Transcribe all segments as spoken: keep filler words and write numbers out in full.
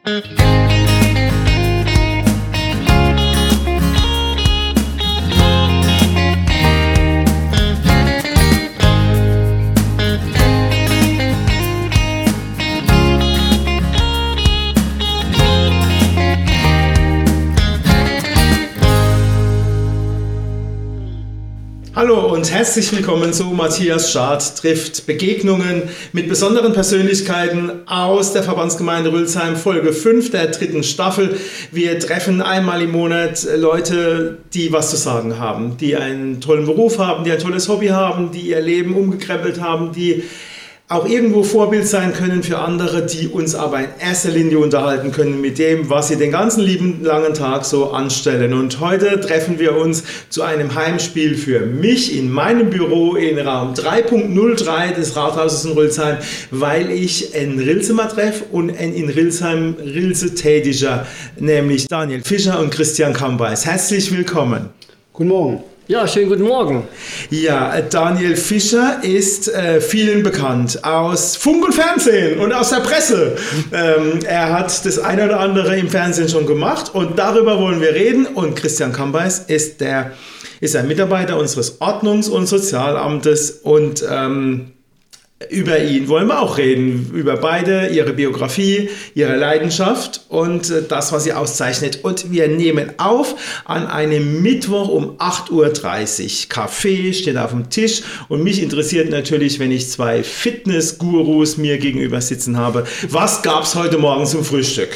Hallo und herzlich willkommen zu Matthias Schad trifft Begegnungen mit besonderen Persönlichkeiten aus der Verbandsgemeinde Rülsheim, Folge fünf der dritten Staffel. Wir treffen einmal im Monat Leute, die was zu sagen haben, die einen tollen Beruf haben, die ein tolles Hobby haben, die ihr Leben umgekrempelt haben, die auch irgendwo Vorbild sein können für andere, die uns aber in erster Linie unterhalten können mit dem, was sie den ganzen lieben langen Tag so anstellen. Und heute treffen wir uns zu einem Heimspiel für mich in meinem Büro in Raum drei Punkt null drei des Rathauses in Rülsheim, weil ich einen Rilsemer treffe und einen in Rülsheim Rilse tätiger, nämlich Daniel Fischer und Christian Kambeis. Herzlich willkommen. Guten Morgen. Ja, schönen guten Morgen. Ja, Daniel Fischer ist äh, vielen bekannt aus Funk und Fernsehen und aus der Presse. Ähm, er hat das eine oder andere im Fernsehen schon gemacht und darüber wollen wir reden. Und Christian Kambeis ist, der, ist ein Mitarbeiter unseres Ordnungs- und Sozialamtes und ähm, über ihn wollen wir auch reden, über beide, ihre Biografie, ihre Leidenschaft und das, was sie auszeichnet. Und wir nehmen auf an einem Mittwoch um acht Uhr dreißig. Kaffee steht auf dem Tisch und mich interessiert natürlich, wenn ich zwei Fitness-Gurus mir gegenüber sitzen habe. Was gab es heute Morgen zum Frühstück?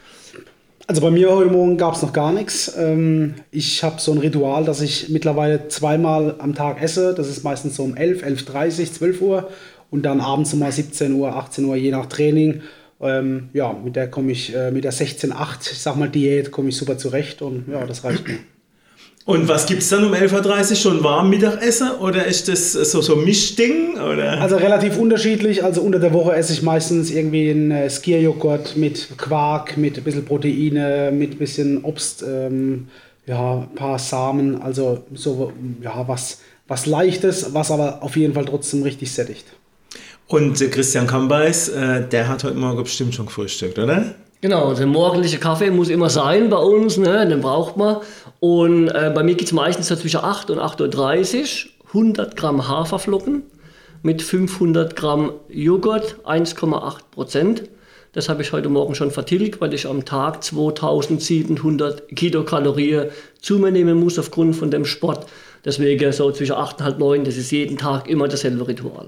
Also bei mir heute Morgen gab es noch gar nichts. Ich habe so ein Ritual, dass ich mittlerweile zweimal am Tag esse. Das ist meistens so um elf, elf Uhr dreißig, zwölf Uhr. Und dann abends nochmal siebzehn Uhr, achtzehn Uhr, je nach Training. Ähm, ja, mit der komme ich, äh, mit der sechzehn acht, ich sag mal Diät, komme ich super zurecht und ja, das reicht mir. Und was gibt es dann um elf Uhr dreißig? Schon warm Mittagessen oder ist das so so Mischding? Oder? Also relativ unterschiedlich. Also unter der Woche esse ich meistens irgendwie einen äh, Skierjoghurt mit Quark, mit ein bisschen Proteine, mit ein bisschen Obst, ähm, ja, ein paar Samen. Also so, ja, was, was Leichtes, was aber auf jeden Fall trotzdem richtig sättigt. Und Christian Kambeis, äh, der hat heute Morgen bestimmt schon gefrühstückt, oder? Genau, der morgendliche Kaffee muss immer sein bei uns, ne? Den braucht man. Und äh, bei mir gibt es meistens so zwischen acht und acht Uhr dreißig hundert Gramm Haferflocken mit fünfhundert Gramm Joghurt, eins Komma acht Prozent. Das habe ich heute Morgen schon vertilgt, weil ich am Tag zweitausendsiebenhundert Kilokalorien zu mir nehmen muss aufgrund von dem Sport. Deswegen so zwischen acht und halb neun, das ist jeden Tag immer dasselbe Ritual.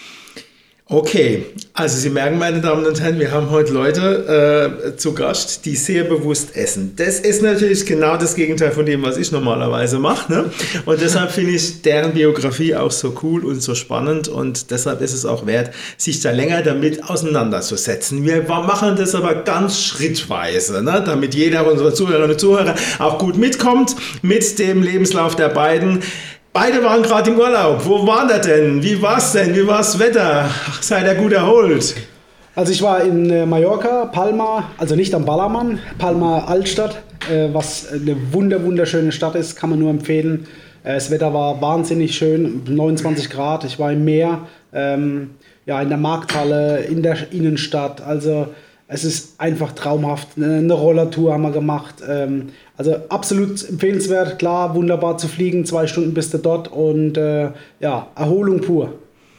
Okay, also Sie merken, meine Damen und Herren, wir haben heute Leute äh, zu Gast, die sehr bewusst essen. Das ist natürlich genau das Gegenteil von dem, was ich normalerweise mache, ne? Und deshalb finde ich deren Biografie auch so cool und so spannend und deshalb ist es auch wert, sich da länger damit auseinanderzusetzen. Wir machen das aber ganz schrittweise, ne? Damit jeder unserer Zuhörerinnen und Zuhörer auch gut mitkommt mit dem Lebenslauf der beiden. Beide waren gerade im Urlaub. Wo waren ihr denn? Wie war's denn? Wie war's das Wetter? Ach, seid ihr gut erholt? Also ich war in äh, Mallorca, Palma, also nicht am Ballermann, Palma Altstadt, äh, was eine wunder wunderschöne Stadt ist, kann man nur empfehlen. Äh, das Wetter war wahnsinnig schön, neunundzwanzig Grad. Ich war im Meer, ähm, ja, in der Markthalle, in der Innenstadt. Also es ist einfach traumhaft. Eine Rollertour haben wir gemacht. Ähm, also absolut empfehlenswert. Klar, wunderbar zu fliegen. Zwei Stunden bist du dort und äh, ja, Erholung pur.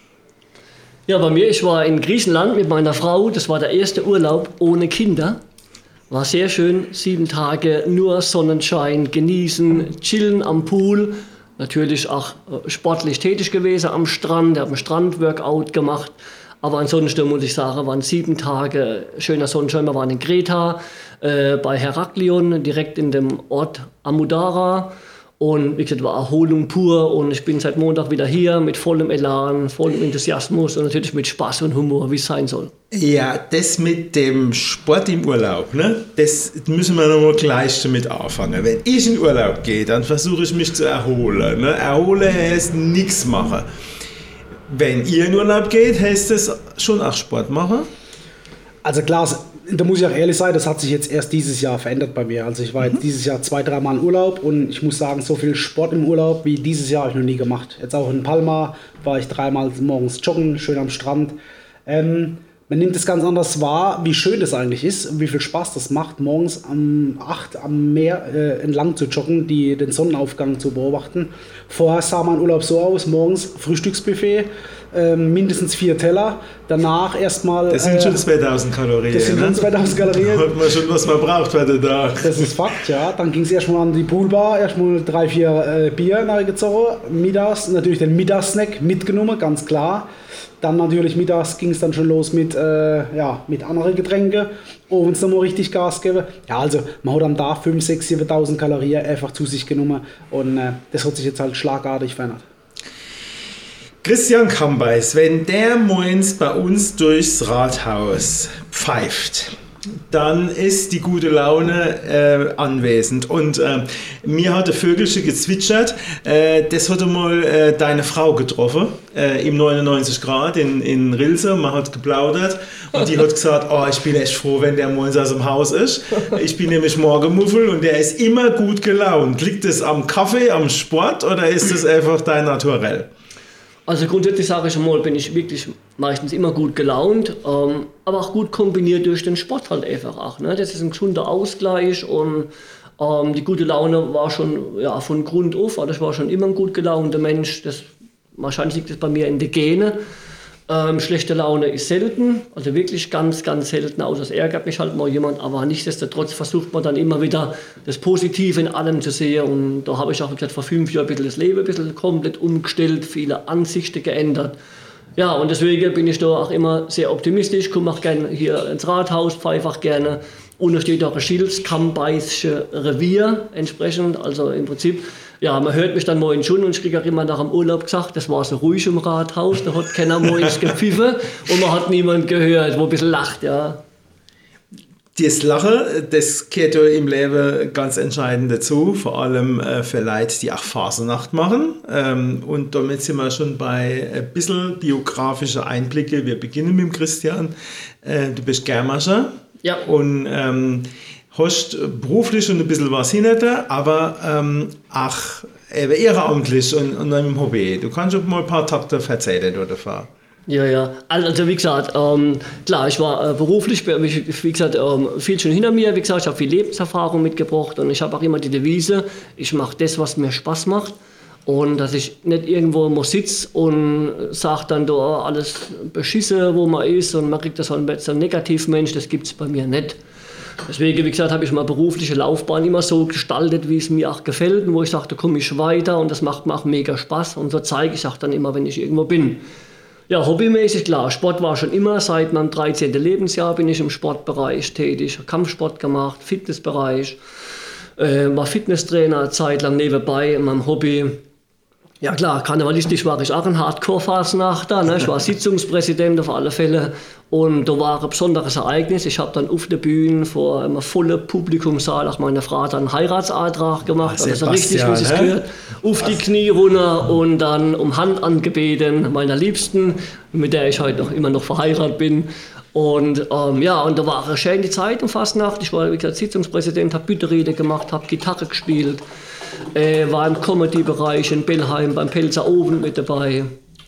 Ja, bei mir, ich war in Griechenland mit meiner Frau. Das war der erste Urlaub ohne Kinder. War sehr schön. Sieben Tage nur Sonnenschein, genießen, chillen am Pool. Natürlich auch sportlich tätig gewesen am Strand. Ich habe einen Strandworkout gemacht. Aber ansonsten muss ich sagen, waren sieben Tage schöner Sonnenschein. Wir waren in Kreta, äh, bei Heraklion, direkt in dem Ort Amudara. Und wie gesagt, war Erholung pur. Und ich bin seit Montag wieder hier mit vollem Elan, vollem Enthusiasmus und natürlich mit Spaß und Humor, wie es sein soll. Ja, das mit dem Sport im Urlaub, ne? Das müssen wir noch mal gleich damit anfangen. Wenn ich in Urlaub gehe, dann versuche ich mich zu erholen. Ne? Erholen heißt nichts machen. Wenn ihr in Urlaub geht, heißt das schon auch Sport machen? Also klar, da muss ich auch ehrlich sein, das hat sich jetzt erst dieses Jahr verändert bei mir. Also ich war mhm. jetzt dieses Jahr zwei, dreimal in Urlaub und ich muss sagen, so viel Sport im Urlaub wie dieses Jahr habe ich noch nie gemacht. Jetzt auch in Palma war ich dreimal morgens joggen, schön am Strand. Ähm, man nimmt es ganz anders wahr, wie schön das eigentlich ist und wie viel Spaß das macht, morgens um acht am Meer äh, entlang zu joggen, die, den Sonnenaufgang zu beobachten. Vorher sah mein Urlaub so aus, morgens Frühstücksbuffet, äh, mindestens vier Teller, danach erstmal... Das sind äh, schon zweitausend Kalorien. Das sind schon ne? zweitausend Kalorien. Da hat man schon, was man braucht bei der Tag. Das ist Fakt, ja. Dann ging es erstmal an die Poolbar, erstmal drei, vier äh, Bier nachgezogen, mittags, natürlich den Mittagssnack mitgenommen, ganz klar. Dann natürlich mittags ging es dann schon los mit, äh, ja, mit anderen Getränken. Abends nochmal richtig Gas geben. Ja, also man hat am Tag fünftausend, sechstausend, siebentausend Kalorien einfach zu sich genommen. Und äh, das hat sich jetzt halt schlagartig verändert. Christian Kambeis, wenn der morgens bei uns durchs Rathaus pfeift, dann ist die gute Laune äh, anwesend. Und äh, mir hat der Vögelchen gezwitschert, äh, das hat mal äh, deine Frau getroffen, äh, im neunundneunzig Grad in, in Rilse. Man hat geplaudert und die hat gesagt, oh, ich bin echt froh, wenn der morgens aus dem Haus ist. Ich bin nämlich Morgenmuffel und der ist immer gut gelaunt. Liegt es am Kaffee, am Sport oder ist es einfach dein Naturell? Also grundsätzlich sage ich mal, bin ich wirklich meistens immer gut gelaunt, ähm, aber auch gut kombiniert durch den Sport halt einfach auch. Ne? Das ist ein gesunder Ausgleich und ähm, die gute Laune war schon ja, von Grund auf, also ich war schon immer ein gut gelaunter Mensch. Das, wahrscheinlich liegt das bei mir in den Genen. Ähm, schlechte Laune ist selten, also wirklich ganz, ganz selten, außer es ärgert mich halt mal jemand, aber nichtsdestotrotz versucht man dann immer wieder das Positive in allem zu sehen und da habe ich auch gesagt, vor fünf Jahren ein bisschen das Leben ein bisschen komplett umgestellt, viele Ansichten geändert. Ja, und deswegen bin ich da auch immer sehr optimistisch, komme auch gerne hier ins Rathaus, pfeife auch gerne. Und da steht auch ein Schild, Kambeische Revier entsprechend, also im Prinzip, ja, man hört mich dann morgens schon und ich kriege auch immer nach dem Urlaub gesagt, das war so ruhig im Rathaus, da hat keiner morgens gepfiffen und man hat niemand gehört, wo ein bisschen lacht, ja. Das Lachen, das gehört ja im Leben ganz entscheidend dazu, vor allem äh, für Leute, die auch Fasnacht machen. Ähm, und damit sind wir schon bei ein bisschen biografische Einblicke. Wir beginnen mit dem Christian. Äh, du bist Germascher. Ja. Und ähm, hast beruflich schon ein bisschen was hinter, aber ähm, auch eben ehrenamtlich und, und im Hobby. Du kannst schon mal ein paar Takte erzählen oder fahren. Ja, ja. Also wie gesagt, ähm, klar, ich war äh, beruflich, wie gesagt, ähm, viel schon hinter mir. Wie gesagt, ich habe viel Lebenserfahrung mitgebracht und ich habe auch immer die Devise, ich mache das, was mir Spaß macht. Und dass ich nicht irgendwo immer sitze und sage dann da alles beschissen, wo man ist und man kriegt das halt als ein Negativmensch, das gibt es bei mir nicht. Deswegen, wie gesagt, habe ich meine berufliche Laufbahn immer so gestaltet, wie es mir auch gefällt und wo ich sage, da komme ich weiter und das macht mir auch mega Spaß und so zeige ich auch dann immer, wenn ich irgendwo bin. Ja, hobbymäßig, klar, Sport war schon immer, seit meinem dreizehnten Lebensjahr bin ich im Sportbereich tätig, Kampfsport gemacht, Fitnessbereich, äh, war Fitnesstrainer, zeitlang nebenbei in meinem Hobby. Ja klar, karnevalistisch war ich auch ein Hardcore-Fasnachter, ne? Ich war Sitzungspräsident auf alle Fälle und da war ein besonderes Ereignis. Ich habe dann auf der Bühne vor einem vollen Publikumssaal auch meiner Frau einen Heiratsantrag gemacht, Ach, also richtig, wie es gehört, auf die Knie runter und dann um Hand angebeten meiner Liebsten, mit der ich heute noch immer noch verheiratet bin. Und ähm, ja, und da war eine schöne Zeit um Fastnacht. Ich war wie gesagt Sitzungspräsident, habe Büttenrede gemacht, habe Gitarre gespielt. Äh, war im Comedy-Bereich in Bellheim beim Pelzer Ofen mit dabei.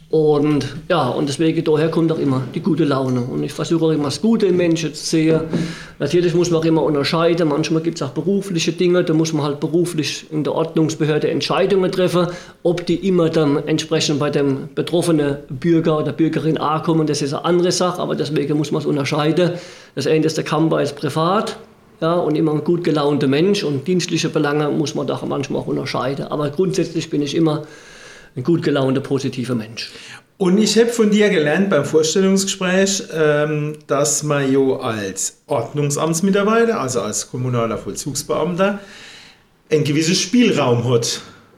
Und ja, und deswegen daher kommt auch immer die gute Laune. Und ich versuche auch immer das Gute im Menschen zu sehen. Natürlich muss man auch immer unterscheiden. Manchmal gibt es auch berufliche Dinge. Da muss man halt beruflich in der Ordnungsbehörde Entscheidungen treffen. Ob die immer dann entsprechend bei dem betroffenen Bürger oder Bürgerin ankommen, das ist eine andere Sache. Aber deswegen muss man es unterscheiden. Das eine ist der Kambeis privat. Ja, und immer ein gut gelaunter Mensch und dienstliche Belange muss man da manchmal auch unterscheiden. Aber grundsätzlich bin ich immer ein gut gelaunter, positiver Mensch. Und ich habe von dir gelernt beim Vorstellungsgespräch, ähm, dass man ja als Ordnungsamtsmitarbeiter, also als kommunaler Vollzugsbeamter, einen gewissen Spielraum hat.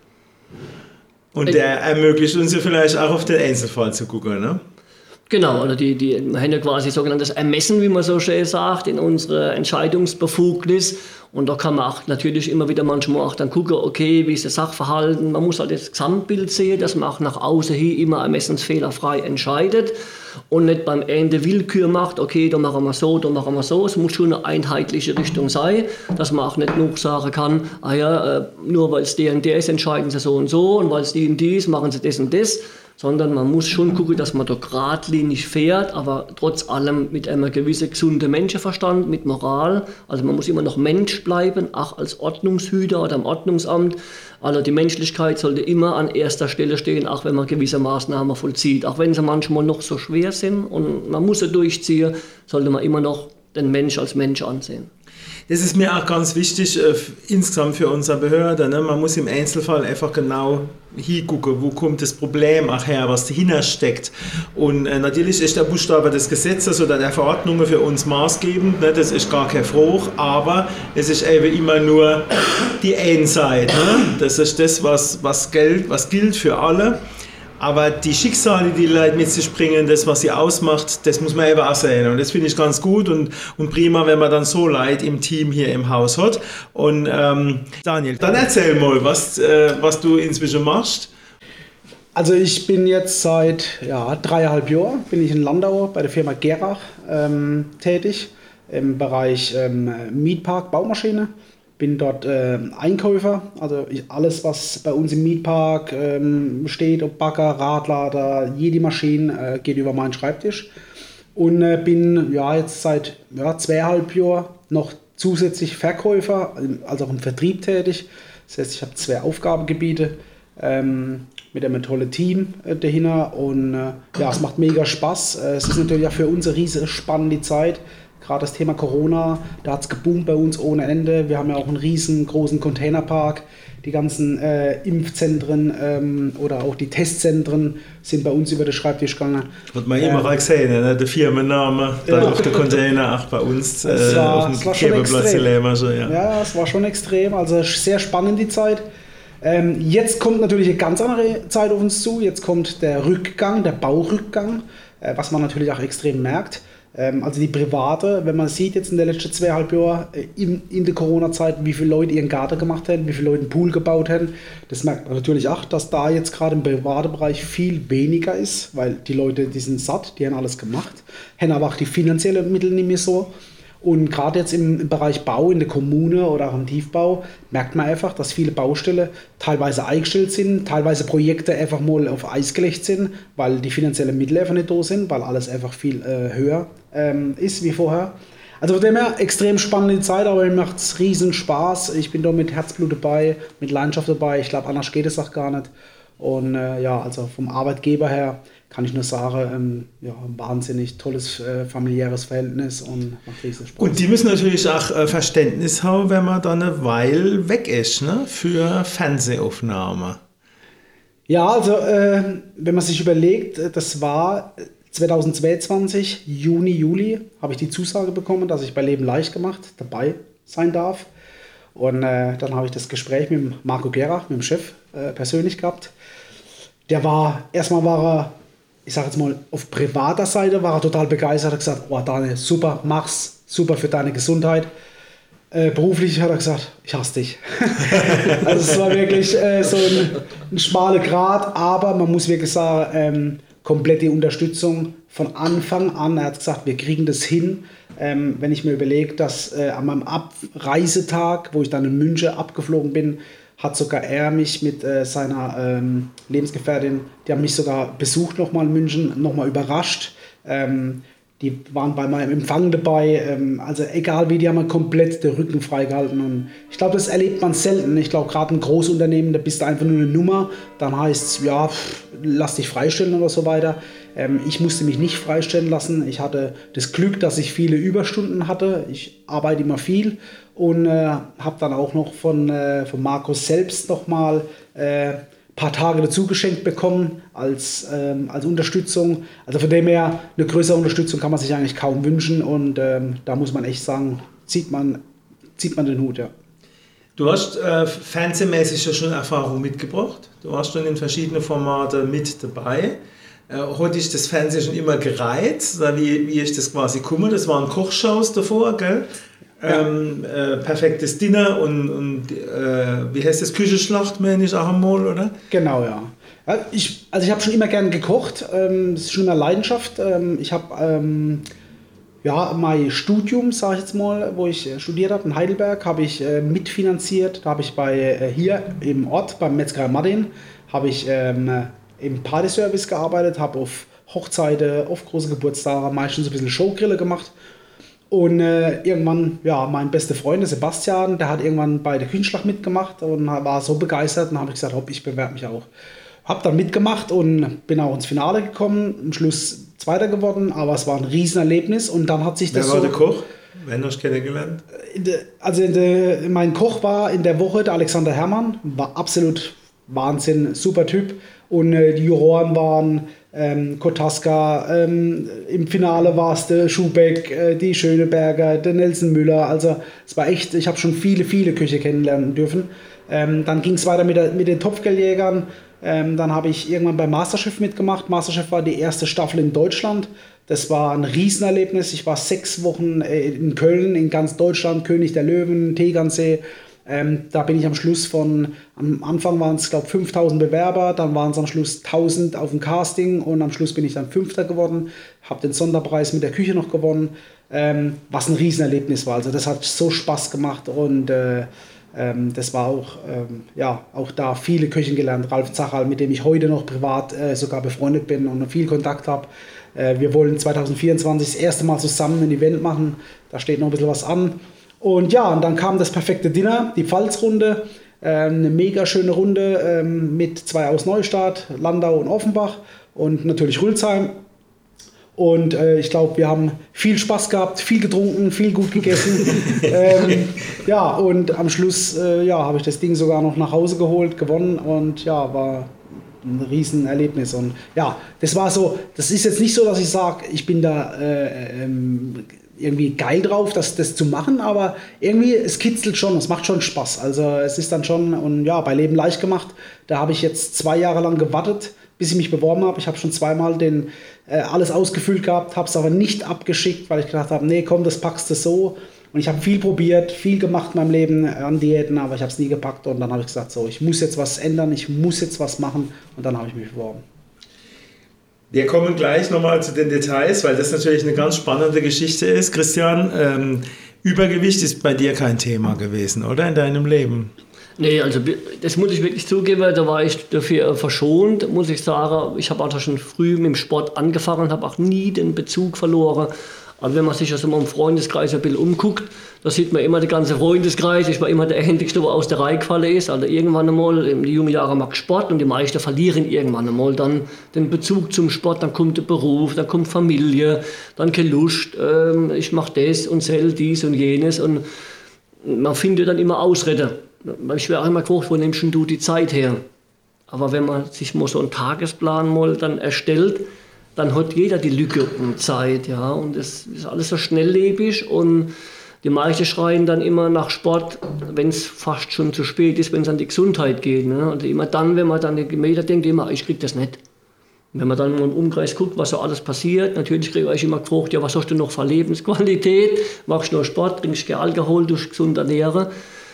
Und der ermöglicht uns ja vielleicht auch auf den Einzelfall zu gucken, ne? Genau, oder die, die wir haben ja quasi sogenanntes Ermessen, wie man so schön sagt, in unserer Entscheidungsbefugnis. Und da kann man auch natürlich immer wieder manchmal auch dann gucken, okay, wie ist das Sachverhalten. Man muss halt das Gesamtbild sehen, dass man auch nach außen hin immer ermessensfehlerfrei entscheidet und nicht beim Ende Willkür macht, okay, da machen wir so, da machen wir so. Es muss schon eine einheitliche Richtung sein, dass man auch nicht nur sagen kann, ah ja, nur weil es der und der ist, entscheiden sie so und so und weil es die und die ist, machen sie das und das. sondern man muss schon gucken, dass man da geradlinig fährt, aber trotz allem mit einem gewissen gesunden Menschenverstand, mit Moral. Also man muss immer noch Mensch bleiben, auch als Ordnungshüter oder im Ordnungsamt. Also die Menschlichkeit sollte immer an erster Stelle stehen, auch wenn man gewisse Maßnahmen vollzieht. Auch wenn sie manchmal noch so schwer sind und man muss sie durchziehen, sollte man immer noch den Mensch als Mensch ansehen. Das ist mir auch ganz wichtig äh, insgesamt für unsere Behörde. Ne? Man muss im Einzelfall einfach genau hingucken, wo kommt das Problem auch her, was dahinter steckt. Und äh, natürlich ist der Buchstabe des Gesetzes oder der Verordnungen für uns maßgebend. Ne? Das ist gar kein Froh, aber es ist eben immer nur die eine Seite. Ne? Das ist das, was, was, gilt, was gilt für alle. Aber die Schicksale, die die Leute mit sich bringen, das, was sie ausmacht, das muss man eben auch sehen. Und das finde ich ganz gut und, und prima, wenn man dann so Leute im Team hier im Haus hat. Und ähm, Daniel, dann erzähl mal, was, äh, was du inzwischen machst. Also ich bin jetzt seit ja, dreieinhalb Jahren bin ich in Landau bei der Firma Gerach ähm, tätig im Bereich ähm, Mietpark, Baumaschine. Bin dort äh, Einkäufer, also ich, alles, was bei uns im Mietpark ähm, steht, ob Bagger, Radlader, jede Maschine, äh, geht über meinen Schreibtisch. Und äh, bin ja, jetzt seit ja, zweieinhalb Jahren noch zusätzlich Verkäufer, also auch im Vertrieb tätig. Das heißt, ich habe zwei Aufgabengebiete ähm, mit einem tollen Team äh, dahinter. Und äh, ja, es macht mega Spaß. Äh, es ist natürlich auch für uns eine riesig spannende Zeit. Gerade das Thema Corona, da hat es geboomt bei uns ohne Ende. Wir haben ja auch einen riesengroßen Containerpark. Die ganzen äh, Impfzentren ähm, oder auch die Testzentren sind bei uns über den Schreibtisch gegangen. Hat man immer ähm, gesehen, ne? Der Firmenname, dann ja. Auch der Container, auch bei uns äh, war, auf dem Käbelplatz in Lämmerschen. Ja. ja, es war schon extrem, also sehr spannend die Zeit. Ähm, jetzt kommt natürlich eine ganz andere Zeit auf uns zu. Jetzt kommt der Rückgang, der Baurückgang, äh, was man natürlich auch extrem merkt. Also die private, wenn man sieht jetzt in den letzten zweieinhalb Jahren in, in der Corona-Zeit, wie viele Leute ihren Garten gemacht haben, wie viele Leute einen Pool gebaut haben, das merkt man natürlich auch, dass da jetzt gerade im privaten Bereich viel weniger ist, weil die Leute, die sind satt, die haben alles gemacht, haben aber auch die finanziellen Mittel nicht mehr so. Und gerade jetzt im, im Bereich Bau, in der Kommune oder auch im Tiefbau, merkt man einfach, dass viele Baustellen teilweise eingestellt sind, teilweise Projekte einfach mal auf Eis gelegt sind, weil die finanziellen Mittel einfach nicht da sind, weil alles einfach viel äh, höher ähm, ist wie vorher. Also von dem her extrem spannende Zeit, aber mir macht es riesen Spaß. Ich bin da mit Herzblut dabei, mit Leidenschaft dabei. Ich glaube, anders geht es auch gar nicht. Und äh, ja, also vom Arbeitgeber her kann ich nur sagen, ähm, ja, ein wahnsinnig tolles äh, familiäres Verhältnis und macht riesen Spaß. Und die müssen natürlich auch äh, Verständnis haben, wenn man dann eine Weile weg ist, ne, für Fernsehaufnahmen. Ja, also äh, wenn man sich überlegt, das war zweitausendzweiundzwanzig, Juni, Juli, habe ich die Zusage bekommen, dass ich bei Leben leicht gemacht dabei sein darf. Und äh, dann habe ich das Gespräch mit dem Marco Gerach, mit dem Chef, äh, persönlich gehabt. Der war, erstmal war er, ich sage jetzt mal, auf privater Seite war er total begeistert, hat gesagt, oh Daniel, super, mach's, super für deine Gesundheit. Äh, beruflich hat er gesagt, ich hasse dich. Also es war wirklich äh, so ein, ein schmaler Grat, aber man muss wirklich sagen, ähm, komplette Unterstützung von Anfang an. Er hat gesagt, wir kriegen das hin. Ähm, wenn ich mir überlege, dass äh, an meinem Abreisetag, wo ich dann in München abgeflogen bin, hat sogar er mich mit äh, seiner ähm, Lebensgefährtin, die haben mich sogar besucht nochmal in München, nochmal überrascht. Ähm, die waren bei meinem Empfang dabei. Ähm, also egal wie, die haben komplett den Rücken freigehalten. Und ich glaube, das erlebt man selten. Ich glaube, gerade ein Großunternehmen, da bist du einfach nur eine Nummer. Dann heißt es, ja, pff, lass dich freistellen oder so weiter. Ähm, ich musste mich nicht freistellen lassen. Ich hatte das Glück, dass ich viele Überstunden hatte. Ich arbeite immer viel. Und äh, habe dann auch noch von, äh, von Markus selbst nochmal ein äh, paar Tage dazu geschenkt bekommen als, ähm, als Unterstützung. Also von dem her, eine größere Unterstützung kann man sich eigentlich kaum wünschen. Und ähm, da muss man echt sagen, zieht man, zieht man den Hut, ja. Du hast äh, fernsehmäßig ja schon Erfahrung mitgebracht. Du warst schon in verschiedenen Formaten mit dabei. Äh, hat dich das Fernsehen schon immer gereizt? Oder wie, wie ist das quasi gekommen? Das waren Kochshows davor, gell? Ja. Ähm, äh, perfektes Dinner und, und äh, wie heißt das, Küchenschlacht, meine ich auch einmal, oder? Genau, ja. ja ich, also ich habe schon immer gern gekocht, ähm, das ist schon immer Leidenschaft. Ähm, ich habe ähm, ja, mein Studium, sage ich jetzt mal, wo ich studiert habe in Heidelberg, habe ich äh, mitfinanziert. Da habe ich bei äh, hier im Ort, beim Metzger Martin, habe ich ähm, im Partyservice gearbeitet, habe auf Hochzeiten, auf große Geburtstage meistens ein bisschen Showgrille gemacht. Und äh, irgendwann, ja, mein bester Freund, der Sebastian, der hat irgendwann bei der Küchenschlacht mitgemacht und war so begeistert. Und dann habe ich gesagt, hopp, ich bewerbe mich auch. Habe dann mitgemacht und bin auch ins Finale gekommen, am Schluss Zweiter geworden, aber es war ein Riesenerlebnis. Und dann hat sich das Wer war so, der Koch? Wen hast du kennengelernt? Also de, mein Koch war in der Woche der Alexander Herrmann, war absolut Wahnsinn, super Typ. Und äh, die Juroren waren ähm, Kotaska, ähm, im Finale war es der Schubeck, äh, die Schöneberger, der Nelson Müller. Also es war echt, ich habe schon viele, viele Köche kennenlernen dürfen. Ähm, dann ging es weiter mit, der, mit den Topfgeldjägern. Ähm, dann habe ich irgendwann bei Masterchef mitgemacht. Masterchef war die erste Staffel in Deutschland. Das war ein Riesenerlebnis. Ich war sechs Wochen äh, in Köln, in ganz Deutschland, König der Löwen, Tegernsee. Ähm, da bin ich am Schluss von, am Anfang waren es glaube ich fünftausend Bewerber, dann waren es am Schluss tausend auf dem Casting und am Schluss bin ich dann Fünfter geworden, habe den Sonderpreis mit der Küche noch gewonnen, ähm, was ein Riesenerlebnis war. Also das hat so Spaß gemacht und äh, ähm, das war auch, ähm, ja, auch da viele Köchen gelernt. Ralf Zachal, mit dem ich heute noch privat äh, sogar befreundet bin und viel Kontakt habe. Äh, wir wollen zwanzig vierundzwanzig das erste Mal zusammen ein Event machen, da steht noch ein bisschen was an. Und ja, und dann kam das perfekte Dinner, die Pfalzrunde, ähm, eine mega schöne Runde ähm, mit zwei aus Neustadt, Landau und Offenbach und natürlich Rülsheim. Und äh, ich glaube, wir haben viel Spaß gehabt, viel getrunken, viel gut gegessen. ähm, ja, und am Schluss äh, ja, habe ich das Ding sogar noch nach Hause geholt, gewonnen und ja, war ein Riesenerlebnis. Und ja, das war so, das ist jetzt nicht so, dass ich sage, ich bin da äh, ähm, irgendwie geil drauf, das, das zu machen, aber irgendwie, es kitzelt schon, es macht schon Spaß. Also es ist dann schon, und ja, bei Leben leicht gemacht, da habe ich jetzt zwei Jahre lang gewartet, bis ich mich beworben habe. Ich habe schon zweimal den, äh, alles ausgefüllt gehabt, habe es aber nicht abgeschickt, weil ich gedacht habe, nee, komm, das packst du so. Und ich habe viel probiert, viel gemacht in meinem Leben an Diäten, aber ich habe es nie gepackt. Und dann habe ich gesagt, so, ich muss jetzt was ändern, ich muss jetzt was machen. Und dann habe ich mich beworben. Wir kommen gleich nochmal zu den Details, weil das natürlich eine ganz spannende Geschichte ist. Christian, ähm, Übergewicht ist bei dir kein Thema gewesen, oder, in deinem Leben? Nee, also das muss ich wirklich zugeben, da war ich dafür verschont, muss ich sagen. Ich habe auch schon früh mit dem Sport angefangen, habe auch nie den Bezug verloren. Aber wenn man sich also mal im Freundeskreis ein bisschen umguckt, da sieht man immer den ganzen Freundeskreis. Ich war immer der Händigste, der aus der Reihe gefallen ist. Also irgendwann einmal, in den jungen Jahren mag Sport und die meisten verlieren irgendwann einmal dann den Bezug zum Sport. Dann kommt der Beruf, dann kommt Familie, dann keine Lust. Ähm, ich mache das und sell dies und jenes. Und man findet dann immer Ausrede. Ich wäre auch immer gefragt, wo nimmst du die Zeit her? Aber wenn man sich mal so einen Tagesplan mal dann erstellt, dann hat jeder die Lücke um Zeit, ja, und es ist alles so schnelllebig und die meisten schreien dann immer nach Sport, wenn es fast schon zu spät ist, wenn es an die Gesundheit geht, ne? Und immer dann, wenn man dann die Meter denkt, immer, ich krieg das nicht. Und wenn man dann mal im Umkreis guckt, was so alles passiert, natürlich kriege ich immer gefragt, ja, was hast du noch für Lebensqualität? Machst du nur Sport, trinkst du Alkohol, du gesund ernähren?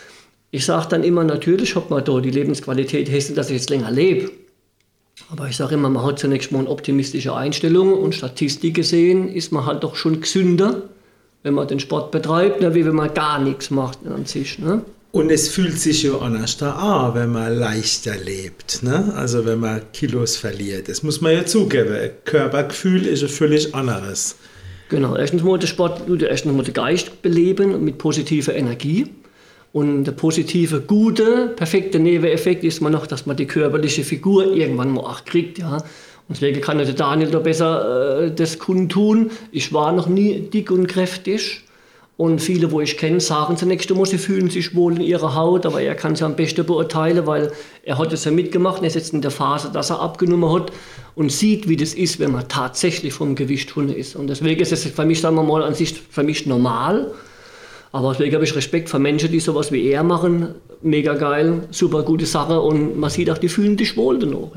Ich sage dann immer, natürlich hat man da die Lebensqualität, heißt, dass ich jetzt länger lebe. Aber ich sage immer, man hat zunächst mal eine optimistische Einstellung und Statistik gesehen ist man halt doch schon gesünder, wenn man den Sport betreibt, ne, wie wenn man gar nichts macht an sich. Ne? Und es fühlt sich ja anders an, wenn man leichter lebt, ne? Also wenn man Kilos verliert. Das muss man ja zugeben. Körpergefühl ist ein völlig anderes. Genau, erstens mal der Sport tut erstens mal den Geist beleben mit positiver Energie. Und der positive, gute, perfekte Nebeneffekt ist man noch, dass man die körperliche Figur irgendwann mal auch kriegt. Ja. Und deswegen kann der Daniel da besser äh, das kundtun. Ich war noch nie dick und kräftig. Und viele, wo ich kenne, sagen zunächst einmal, sie fühlen sich wohl in ihrer Haut, aber er kann es ja am besten beurteilen, weil er hat es ja mitgemacht und er ist jetzt in der Phase, dass er abgenommen hat und sieht, wie das ist, wenn man tatsächlich vom Gewicht runter ist. Und deswegen ist es für mich, sagen wir mal, an sich für mich normal. Aber deswegen habe ich Respekt vor Menschen, die sowas wie er machen. Mega geil, super gute Sache und man sieht auch, die fühlen sich wohl danach.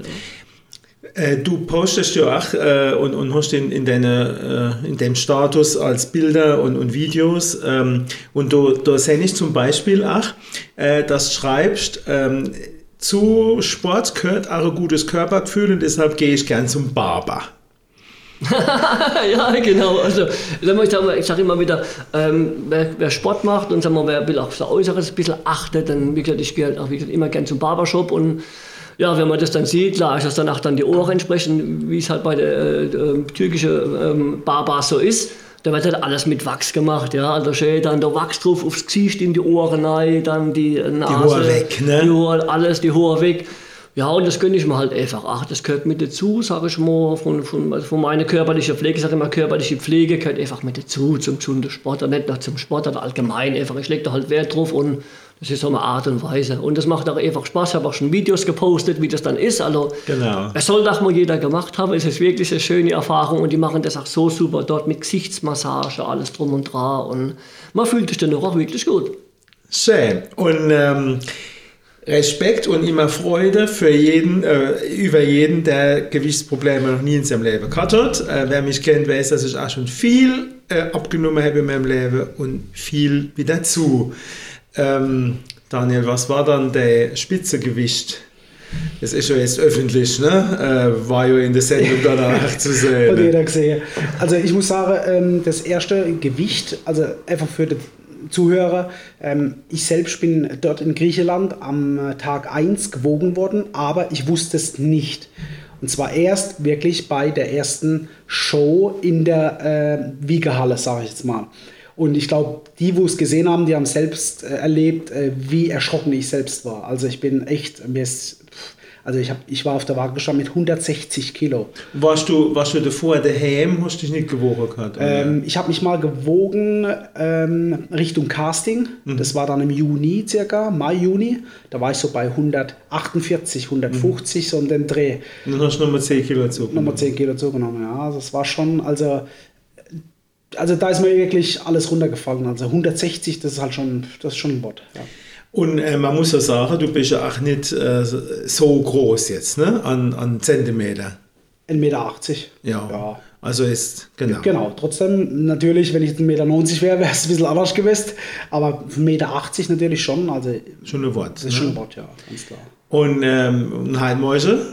Ja. Äh, du postest ja auch äh, und, und hast in, in, deine, äh, in deinem Status als Bilder und, und Videos ähm, und da, da sehe ich zum Beispiel auch, äh, dass du schreibst, ähm, zu Sport gehört auch ein gutes Körpergefühl und deshalb gehe ich gern zum Barber. Ja, genau. Also, ich sage immer wieder, ähm, wer, wer Sport macht und sagen wir, wer will auch auf sein Äußeres ein bisschen achten, dann wie gesagt, ich gehe auch wie gesagt, immer gerne zum Barbershop und ja, wenn man das dann sieht, klar ist das danach dann die Ohren entsprechend, wie es halt bei der äh, äh, türkischen ähm, Barbar so ist. Da wird halt alles mit Wachs gemacht, ja. Also schön dann der Wachs drauf aufs Gesicht, in die Ohren rein, dann die Nase. Die Haare weg, ne? Die Haare, alles, die Haare weg. Ja, und das gönne ich mir halt einfach. Ach, das gehört mit dazu, sage ich mal, von, von, von meiner körperlichen Pflege. Ich sage immer, körperliche Pflege gehört einfach mit dazu, zum gesunden Sport, und nicht nur zum Sport, aber allgemein einfach. Ich lege da halt Wert drauf und das ist so eine Art und Weise. Und das macht auch einfach Spaß. Ich habe auch schon Videos gepostet, wie das dann ist. Also, genau. Es soll doch mal jeder gemacht haben. Es ist wirklich eine schöne Erfahrung und die machen das auch so super dort mit Gesichtsmassage, alles drum und dran. Und man fühlt sich dann auch wirklich gut. Schön. Und ähm, Respekt und immer Freude für jeden, äh, über jeden, der Gewichtsprobleme noch nie in seinem Leben gehabt hat. Äh, wer mich kennt, weiß, dass ich auch schon viel äh, abgenommen habe in meinem Leben und viel wieder zu. Ähm, Daniel, was war dann der Spitzengewicht? Das ist ja jetzt öffentlich, ne? Äh, war ja in der Sendung danach zu sehen. Hat jeder gesehen. Also ich muss sagen, ähm, das erste Gewicht, also einfach für die Zuhörer, ähm, ich selbst bin dort in Griechenland am Tag eins gewogen worden, aber ich wusste es nicht. Und zwar erst wirklich bei der ersten Show in der äh, Wiegehalle, sage ich jetzt mal. Und ich glaube, die, wo es gesehen haben, die haben selbst äh, erlebt, äh, wie erschrocken ich selbst war. Also ich bin echt, mir ist, also ich, hab, ich war auf der Waage gestanden mit hundertsechzig Kilo. Warst du, warst du davor daheim, hast du dich nicht gewogen gehabt? Ähm, ich habe mich mal gewogen ähm, Richtung Casting. Mhm. Das war dann im Juni circa, Mai, Juni. Da war ich so bei hundertachtundvierzig, hundertfünfzig, mhm. so um den Dreh. Und dann hast du nochmal zehn Kilo zugenommen. Nochmal zehn Kilo zugenommen, ja. Also das war schon, also... Also da ist mir wirklich alles runtergefallen. Also hundertsechzig, das ist halt schon, das ist schon ein Wort. Ja. Und äh, man muss ja sagen, du bist ja auch nicht äh, so groß jetzt, ne? An, an Zentimeter. ein Meter achtzig. Ja. ja. Also ist, genau. Genau, trotzdem, natürlich, wenn ich ein Meter neunzig wäre, wäre es ein bisschen anders gewesen. Aber ein Meter achtzig natürlich schon. Also, schon ein Wort. Das ist ne? schon ein Wort, ja, ganz klar. Und ähm, Heimmäuse?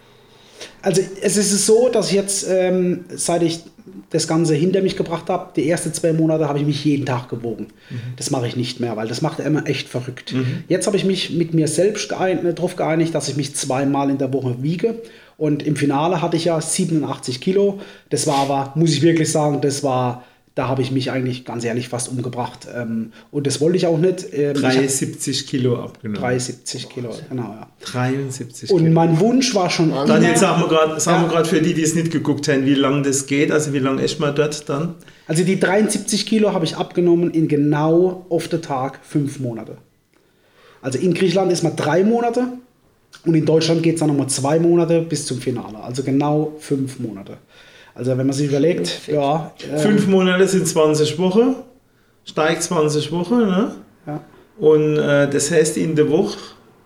Also es ist so, dass ich jetzt, ähm, seit ich das Ganze hinter mich gebracht habe, die ersten zwei Monate habe ich mich jeden Tag gewogen. Mhm. Das mache ich nicht mehr, weil das macht immer echt verrückt. Mhm. Jetzt habe ich mich mit mir selbst darauf geeinigt, dass ich mich zweimal in der Woche wiege. Und im Finale hatte ich ja siebenundachtzig Kilo. Das war aber, muss ich wirklich sagen, das war... Da habe ich mich eigentlich ganz ehrlich fast umgebracht. Und das wollte ich auch nicht. dreiundsiebzig Kilo abgenommen. dreiundsiebzig Kilo, genau, ja. dreiundsiebzig Kilo. Und mein Wunsch war schon immer... Daniel, sagen wir gerade ja. für die, die es nicht geguckt haben, wie lange das geht. Also wie lange ist man dort dann? Also die dreiundsiebzig Kilo habe ich abgenommen in genau auf den Tag fünf Monate. Also in Griechenland ist man drei Monate und in Deutschland geht es dann nochmal zwei Monate bis zum Finale. Also genau fünf Monate. Also wenn man sich überlegt, ja... Ähm, Fünf Monate sind zwanzig Wochen, steigt zwanzig Wochen, ne? Ja. Und äh, das heißt in der Woche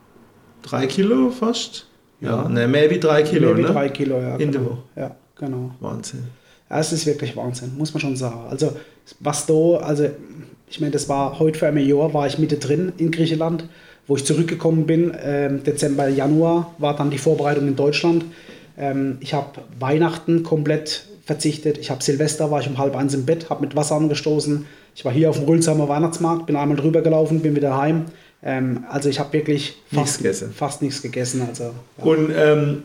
drei Kilo fast? Ja, ja. Ne, mehr wie drei Kilo, mehr wie ne? drei Kilo, ja. In genau. der Woche. Ja, genau. Wahnsinn. Ja, es ist wirklich Wahnsinn, muss man schon sagen. Also was da, also ich meine, das war heute für ein Jahr, war ich mittendrin in Griechenland, wo ich zurückgekommen bin, ähm, Dezember, Januar war dann die Vorbereitung in Deutschland. Ähm, ich habe Weihnachten komplett verzichtet. Ich habe Silvester, war ich um halb eins im Bett, habe mit Wasser angestoßen. Ich war hier auf dem Rülsheimer Weihnachtsmarkt, bin einmal drüber gelaufen, bin wieder heim. Ähm, also ich habe wirklich fast nichts gegessen. Fast nichts gegessen also, ja. Und ähm,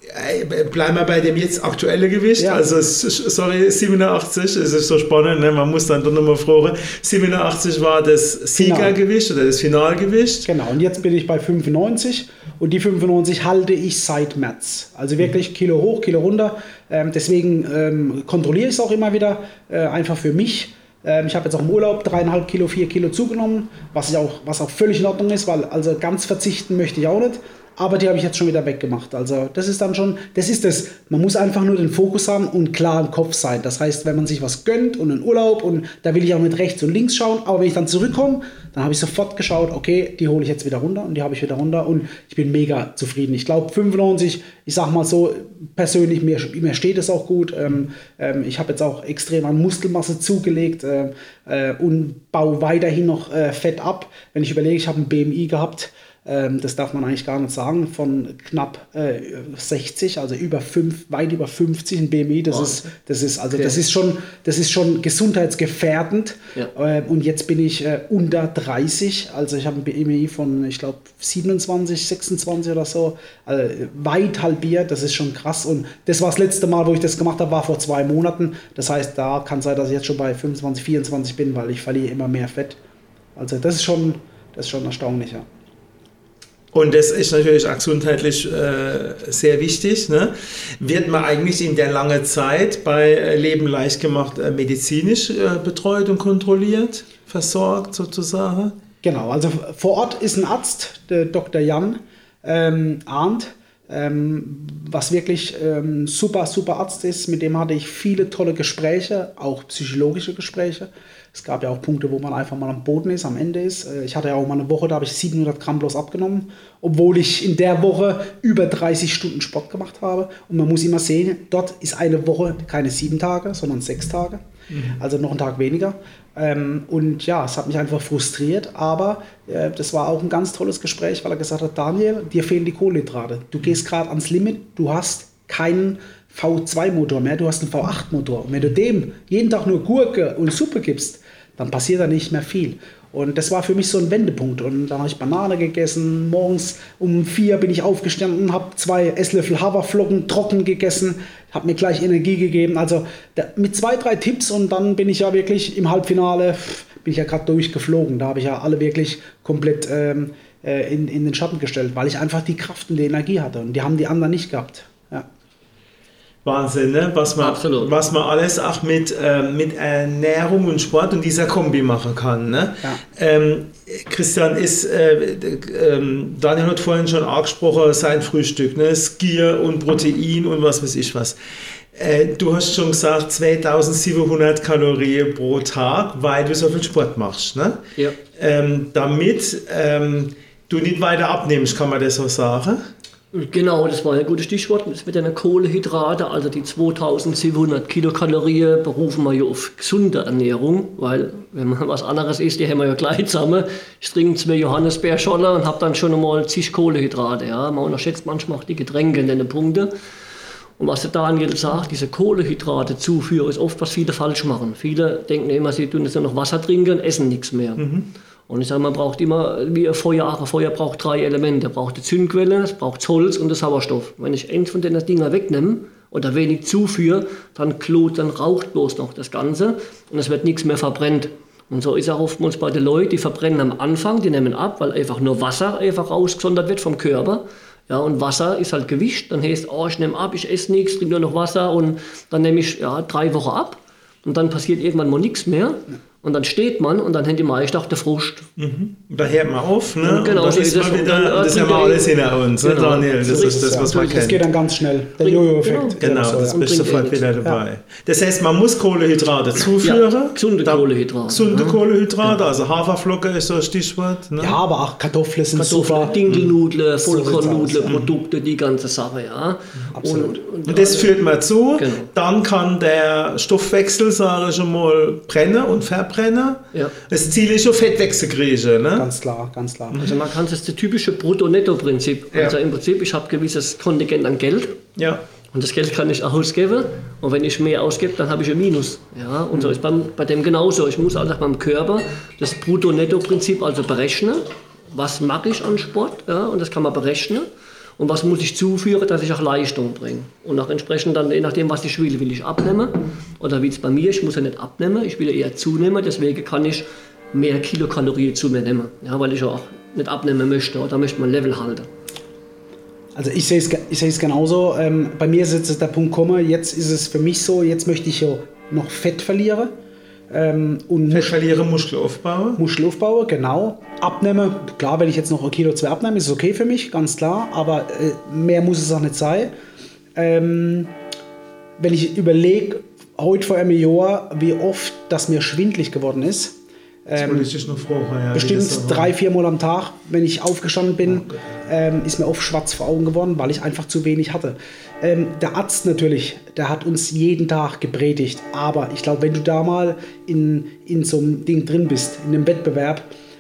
bleiben wir bei dem jetzt aktuellen Gewicht. Ja. Also sorry, siebenundachtzig, es ist so spannend, ne? Man muss dann doch nochmal fragen. siebenundachtzig war das Siegergewicht oder das Finalgewicht. Genau, und jetzt bin ich bei fünfundneunzig und die fünfundneunzig halte ich seit März. Also wirklich Kilo hoch, Kilo runter. Ähm, deswegen ähm, kontrolliere ich es auch immer wieder, äh, einfach für mich. Ähm, ich habe jetzt auch im Urlaub dreieinhalb Kilo, vier Kilo zugenommen, was, ich auch, was auch völlig in Ordnung ist, weil also ganz verzichten möchte ich auch nicht. Aber die habe ich jetzt schon wieder weggemacht. Also das ist dann schon, das ist das. Man muss einfach nur den Fokus haben und klar im Kopf sein. Das heißt, wenn man sich was gönnt und einen Urlaub und da will ich auch mit rechts und links schauen, aber wenn ich dann zurückkomme, dann habe ich sofort geschaut, okay, die hole ich jetzt wieder runter und die habe ich wieder runter und ich bin mega zufrieden. Ich glaube fünfundneunzig, ich sage mal so, persönlich, mir, mir steht es auch gut. Ähm, ähm, ich habe jetzt auch extrem an Muskelmasse zugelegt äh, äh, und baue weiterhin noch äh, Fett ab. Wenn ich überlege, ich habe ein B M I gehabt, ähm, das darf man eigentlich gar nicht sagen, von knapp äh, sechzig, also über fünf, weit über fünfzig, ein B M I, das, oh. ist, das, ist, also, okay. das, ist, schon, das ist schon gesundheitsgefährdend. Ja. Äh, und jetzt bin ich äh, unter dreißig, also ich habe ein B M I von, ich glaube, siebenundzwanzig, sechsundzwanzig oder so, also weit halbiert, das ist schon krass. Und das war das letzte Mal, wo ich das gemacht habe, war vor zwei Monaten. Das heißt, da kann es sein, dass ich jetzt schon bei fünfundzwanzig, vierundzwanzig bin, weil ich verliere immer mehr Fett. Also das ist schon, das ist schon erstaunlich, ja. Und das ist natürlich auch gesundheitlich äh, sehr wichtig. Ne? Wird man eigentlich in der langen Zeit bei Leben leicht gemacht äh, medizinisch äh, betreut und kontrolliert, versorgt sozusagen? Genau, also vor Ort ist ein Arzt, der Doktor Jan ähm, Arndt, ähm, was wirklich ähm, super, super Arzt ist. Mit dem hatte ich viele tolle Gespräche, auch psychologische Gespräche. Es gab ja auch Punkte, wo man einfach mal am Boden ist, am Ende ist. Ich hatte ja auch mal eine Woche, da habe ich siebenhundert Gramm bloß abgenommen, obwohl ich in der Woche über dreißig Stunden Sport gemacht habe. Und man muss immer sehen, dort ist eine Woche keine sieben Tage, sondern sechs Tage. Mhm. Also noch einen Tag weniger. Und ja, es hat mich einfach frustriert, aber das war auch ein ganz tolles Gespräch, weil er gesagt hat, Daniel, dir fehlen die Kohlenhydrate. Du gehst gerade ans Limit, du hast keinen V zwei Motor mehr, du hast einen V acht Motor. Und wenn du dem jeden Tag nur Gurke und Suppe gibst, dann passiert da nicht mehr viel. Und das war für mich so ein Wendepunkt. Und dann habe ich Banane gegessen. Morgens um vier bin ich aufgestanden, habe zwei Esslöffel Haferflocken trocken gegessen, habe mir gleich Energie gegeben. Also da, mit zwei, drei Tipps und dann bin ich ja wirklich im Halbfinale, bin ich ja gerade durchgeflogen. Da habe ich ja alle wirklich komplett ähm, in, in den Schatten gestellt, weil ich einfach die Kraft und die Energie hatte. Und die haben die anderen nicht gehabt. Ja. Wahnsinn, ne? was, man, was man alles auch mit, äh, mit Ernährung und Sport und dieser Kombi machen kann. Ne? Ja. Ähm, Christian, ist, äh, äh, Daniel hat vorhin schon angesprochen, sein Frühstück, ne? Skier und Protein und was weiß ich was. Äh, du hast schon gesagt, zweitausendsiebenhundert Kalorien pro Tag, weil du so viel Sport machst. Ne? Ja. Ähm, damit ähm, du nicht weiter abnimmst, kann man das so sagen? Genau, das war ein gutes Stichwort. Das mit den Kohlenhydrate, also die zweitausendsiebenhundert Kilokalorien, berufen wir ja auf gesunde Ernährung, weil wenn man was anderes isst, die haben wir ja gleich zusammen. Ich trinke zwei Johannisbeerscholle und habe dann schon einmal zig Kohlenhydrate. Ja. Man unterschätzt manchmal auch die Getränke in den Punkten. Und was der Daniel sagt, diese Kohlenhydrate zuführen, ist oft, was viele falsch machen. Viele denken immer, sie tun jetzt nur noch Wasser trinken und essen nichts mehr. Mhm. Und ich sage, man braucht immer, wie ein Feuer, ein Feuer braucht drei Elemente. Es braucht die Zündquelle, es braucht Holz und den Sauerstoff. Wenn ich eins von den Dingen wegnehme oder wenig zuführe, dann klut, dann raucht bloß noch das Ganze und es wird nichts mehr verbrennt. Und so ist auch oftmals bei den Leuten, die verbrennen am Anfang, die nehmen ab, weil einfach nur Wasser einfach rausgesondert wird vom Körper. Ja, und Wasser ist halt Gewicht, dann heißt, oh, ich nehme ab, ich esse nichts, trinke nur noch Wasser und dann nehme ich ja, drei Wochen ab und dann passiert irgendwann mal nichts mehr. Und dann steht man und dann haben die meisten auch der Frust. Mhm. Da hört man auf, ne? Und genau, und so ist es. Wieder, dann, das haben wir alles hinter uns, genau. ne, Daniel? Das so ist das, was man kennt. Das geht dann ganz schnell, der Jojo-Effekt. Genau, genau, das bist du sofort wieder dabei. Ja. Das heißt, man muss Kohlenhydrate zuführen. Ja, gesunde da, Kohlenhydrate. Gesunde ja. Kohlenhydrate, also Haferflocke ist so ein Stichwort. Ne? Ja, aber auch Kartoffeln sind Kartoffeln, super. Dinkelnudeln, Vollkornnudeln, Produkte, die ganze Sache, ja. Absolut. Und, und, und das führt man zu. Genau. Dann kann der Stoffwechsel, sage ich schon mal, brennen und verbrennen. Ja. Das Ziel ist schon Fettwechsel kriegen, ne? Ganz klar, ganz klar. Also man kann das, das typische Brutto-Netto-Prinzip. Ja. Also im Prinzip, ich habe ein gewisses Kontingent an Geld. Ja. Und das Geld kann ich ausgeben. Und wenn ich mehr ausgebe, dann habe ich ein Minus. Ja, und so ist beim, bei dem genauso. Ich muss also beim Körper das Brutto-Netto-Prinzip also berechnen. Was mache ich an Sport? Ja, und das kann man berechnen. Und was muss ich zuführen, dass ich auch Leistung bringe. Und auch entsprechend dann, je nachdem, was ich will, will ich abnehmen. Oder wie es bei mir, ich muss ja nicht abnehmen, ich will ja eher zunehmen. Deswegen kann ich mehr Kilokalorien zu mir nehmen. Ja, weil ich auch nicht abnehmen möchte oder möchte mein Level halten. Also ich sehe es, ich sehe es genauso. Ähm, bei mir ist jetzt der Punkt gekommen, jetzt ist es für mich so, jetzt möchte ich ja noch Fett verlieren. Ähm, und Fett verlieren, Muskel aufbauen. Muskel aufbauen, genau. Abnehmen, klar, wenn ich jetzt noch ein Kilo, zwei abnehme, ist es okay für mich, ganz klar. Aber äh, mehr muss es auch nicht sein. Ähm, wenn ich überlege, heute vor einem Jahr, wie oft das mir schwindlig geworden ist. Ähm, das ich noch froh, ja, bestimmt drei, vier Mal am Tag, wenn ich aufgestanden bin, oh ähm, ist mir oft schwarz vor Augen geworden, weil ich einfach zu wenig hatte. Ähm, der Arzt natürlich, der hat uns jeden Tag gepredigt, aber ich glaube, wenn du da mal in, in so einem Ding drin bist, in einem Wettbewerb,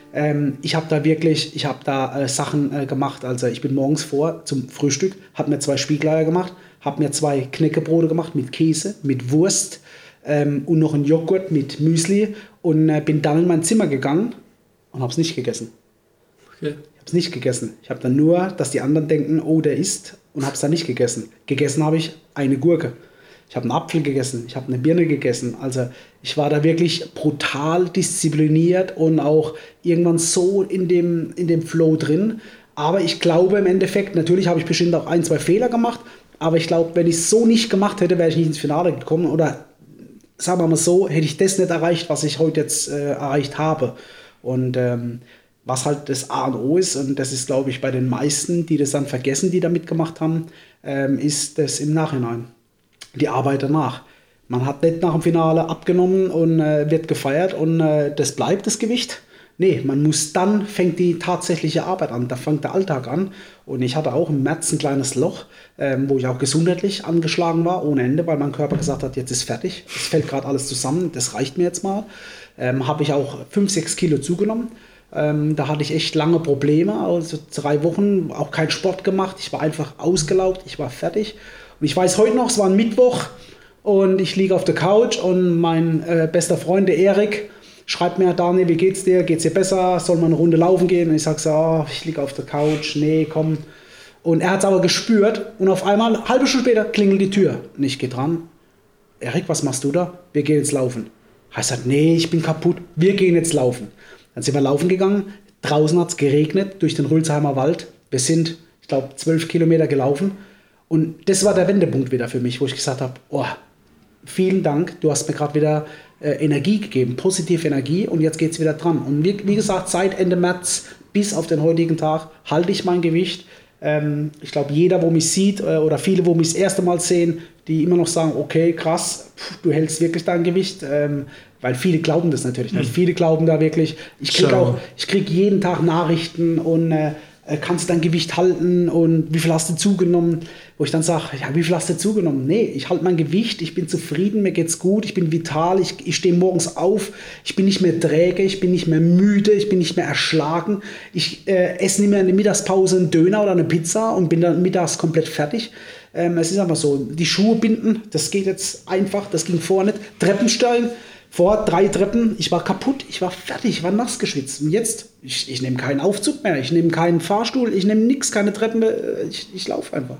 Ähm, ich habe da wirklich, ich habe da äh, Sachen äh, gemacht. Also ich bin morgens vor zum Frühstück, habe mir zwei Spiegeleier gemacht, habe mir zwei Knäckebrote gemacht mit Käse, mit Wurst ähm, und noch einen Joghurt mit Müsli und äh, bin dann in mein Zimmer gegangen und habe es nicht gegessen. Okay. Ich habe es nicht gegessen. Ich habe dann nur, dass die anderen denken, oh, der isst, und habe es dann nicht gegessen. Gegessen habe ich eine Gurke. Ich habe einen Apfel gegessen, ich habe eine Birne gegessen. Also ich war da wirklich brutal diszipliniert und auch irgendwann so in dem, in dem Flow drin. Aber ich glaube im Endeffekt, natürlich habe ich bestimmt auch ein, zwei Fehler gemacht, aber ich glaube, wenn ich es so nicht gemacht hätte, wäre ich nicht ins Finale gekommen. Oder sagen wir mal so, hätte ich das nicht erreicht, was ich heute jetzt äh, erreicht habe. Und ähm, was halt das A und O ist, und das ist, glaube ich, bei den meisten, die das dann vergessen, die da mitgemacht haben, ähm, ist das im Nachhinein. Die Arbeit danach. Man hat nicht nach dem Finale abgenommen und äh, wird gefeiert und äh, das bleibt das Gewicht. Nee, man muss dann, fängt die tatsächliche Arbeit an, da fängt der Alltag an. Und ich hatte auch im März ein kleines Loch, ähm, wo ich auch gesundheitlich angeschlagen war, ohne Ende, weil mein Körper gesagt hat, jetzt ist fertig, es fällt gerade alles zusammen, das reicht mir jetzt mal. Ähm, habe ich auch fünf, sechs Kilo zugenommen. Ähm, da hatte ich echt lange Probleme, also drei Wochen, auch keinen Sport gemacht, ich war einfach ausgelaugt, ich war fertig. Und ich weiß heute noch, es war ein Mittwoch und ich liege auf der Couch und mein äh, bester Freund, der Erik, schreibt mir, Daniel, wie geht's dir? Geht's dir besser? Soll man eine Runde laufen gehen? Und ich sage so, oh, ich liege auf der Couch, nee, komm. Und er hat es aber gespürt und auf einmal, eine halbe Stunde später, klingelt die Tür. Und ich gehe dran. Erik, was machst du da? Wir gehen jetzt laufen. Er sagt, nee, ich bin kaputt, wir gehen jetzt laufen. Dann sind wir laufen gegangen, draußen hat es geregnet durch den Rülsheimer Wald. Wir sind, ich glaube, zwölf Kilometer gelaufen. Und das war der Wendepunkt wieder für mich, wo ich gesagt habe, oh, vielen Dank, du hast mir gerade wieder äh, Energie gegeben, positive Energie, und jetzt geht es wieder dran. Und wie, wie gesagt, seit Ende März bis auf den heutigen Tag halte ich mein Gewicht. Ähm, ich glaube, jeder, wo mich sieht äh, oder viele, wo mich das erste Mal sehen, die immer noch sagen, okay, krass, pff, du hältst wirklich dein Gewicht, ähm, weil viele glauben das natürlich nicht. Mhm. Viele glauben da wirklich, ich kriege auch, ich kriege jeden Tag Nachrichten und äh, kannst du dein Gewicht halten und wie viel hast du zugenommen? Wo ich dann sage, ja, wie viel hast du zugenommen? Nee, ich halte mein Gewicht, ich bin zufrieden, mir geht's gut, ich bin vital, ich, ich stehe morgens auf, ich bin nicht mehr träge, ich bin nicht mehr müde, ich bin nicht mehr erschlagen. Ich äh, esse nicht mehr in der Mittagspause einen Döner oder eine Pizza und bin dann mittags komplett fertig. Ähm, es ist einfach so, die Schuhe binden, das geht jetzt einfach, das ging vorher nicht. Treppensteigen, vor drei Treppen, ich war kaputt, ich war fertig, ich war nass geschwitzt. Und jetzt, ich, ich nehme keinen Aufzug mehr, ich nehme keinen Fahrstuhl, ich nehme nichts, keine Treppen mehr, ich, ich laufe einfach.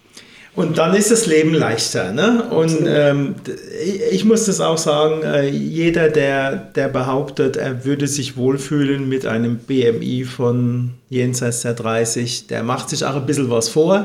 Und dann ist das Leben leichter, ne? Und ähm, ich muss das auch sagen, äh, jeder, der, der behauptet, er würde sich wohlfühlen mit einem B M I von jenseits der dreißig, der macht sich auch ein bisschen was vor.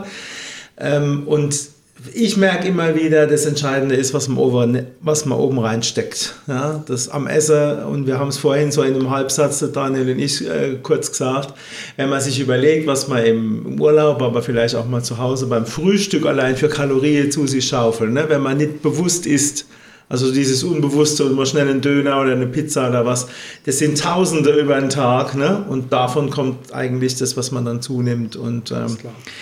Ähm, und ich merke immer wieder, das Entscheidende ist, was man oben, was man oben reinsteckt. Ja, das am Essen, und wir haben es vorhin so in einem Halbsatz, Daniel und ich, äh, kurz gesagt, wenn man sich überlegt, was man im Urlaub, aber vielleicht auch mal zu Hause beim Frühstück allein für Kalorien zu sich schaufelt, ne? Wenn man nicht bewusst isst, also dieses Unbewusste und mal schnell einen Döner oder eine Pizza oder was, das sind Tausende über den Tag, ne? Und davon kommt eigentlich das, was man dann zunimmt. Und ähm,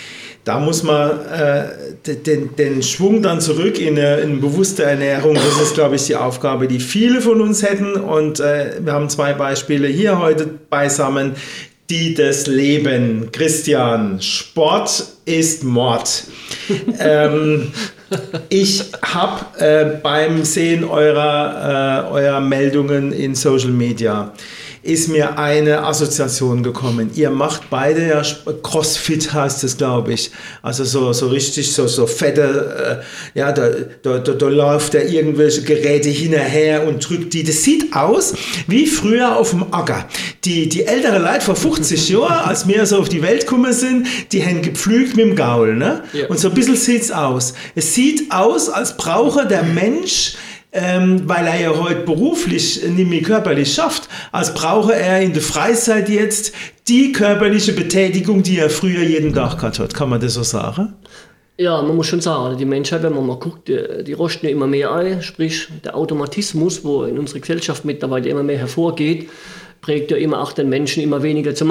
da muss man äh, den, den Schwung dann zurück in eine, in eine bewusste Ernährung. Das ist, glaube ich, die Aufgabe, die viele von uns hätten. Und äh, wir haben zwei Beispiele hier heute beisammen, die das leben. Christian, Sport ist Mord. ähm, ich habe äh, beim Sehen eurer, äh, eurer Meldungen in Social Media ist mir eine Assoziation gekommen. Ihr macht beide ja Crossfit, heißt es, glaube ich. Also so, so richtig, so, so fette, äh, ja, da, da, da, da läuft da irgendwelche Geräte hinterher und drückt die. Das sieht aus wie früher auf dem Acker. Die, die ältere Leute vor fünfzig Jahren, als wir so auf die Welt gekommen sind, die haben gepflügt mit dem Gaul, ne? Ja. Und so ein bisschen sieht's aus. Es sieht aus, als brauche der Mensch, Ähm, weil er ja heute beruflich nicht mehr körperlich schafft, als brauche er in der Freizeit jetzt die körperliche Betätigung, die er früher jeden Tag gehabt hat. Kann man das so sagen? Ja, man muss schon sagen, die Menschheit, wenn man mal guckt, die, die rosten ja immer mehr ein, sprich der Automatismus, wo in unserer Gesellschaft mittlerweile immer mehr hervorgeht, prägt ja immer auch den Menschen, immer weniger zu machen.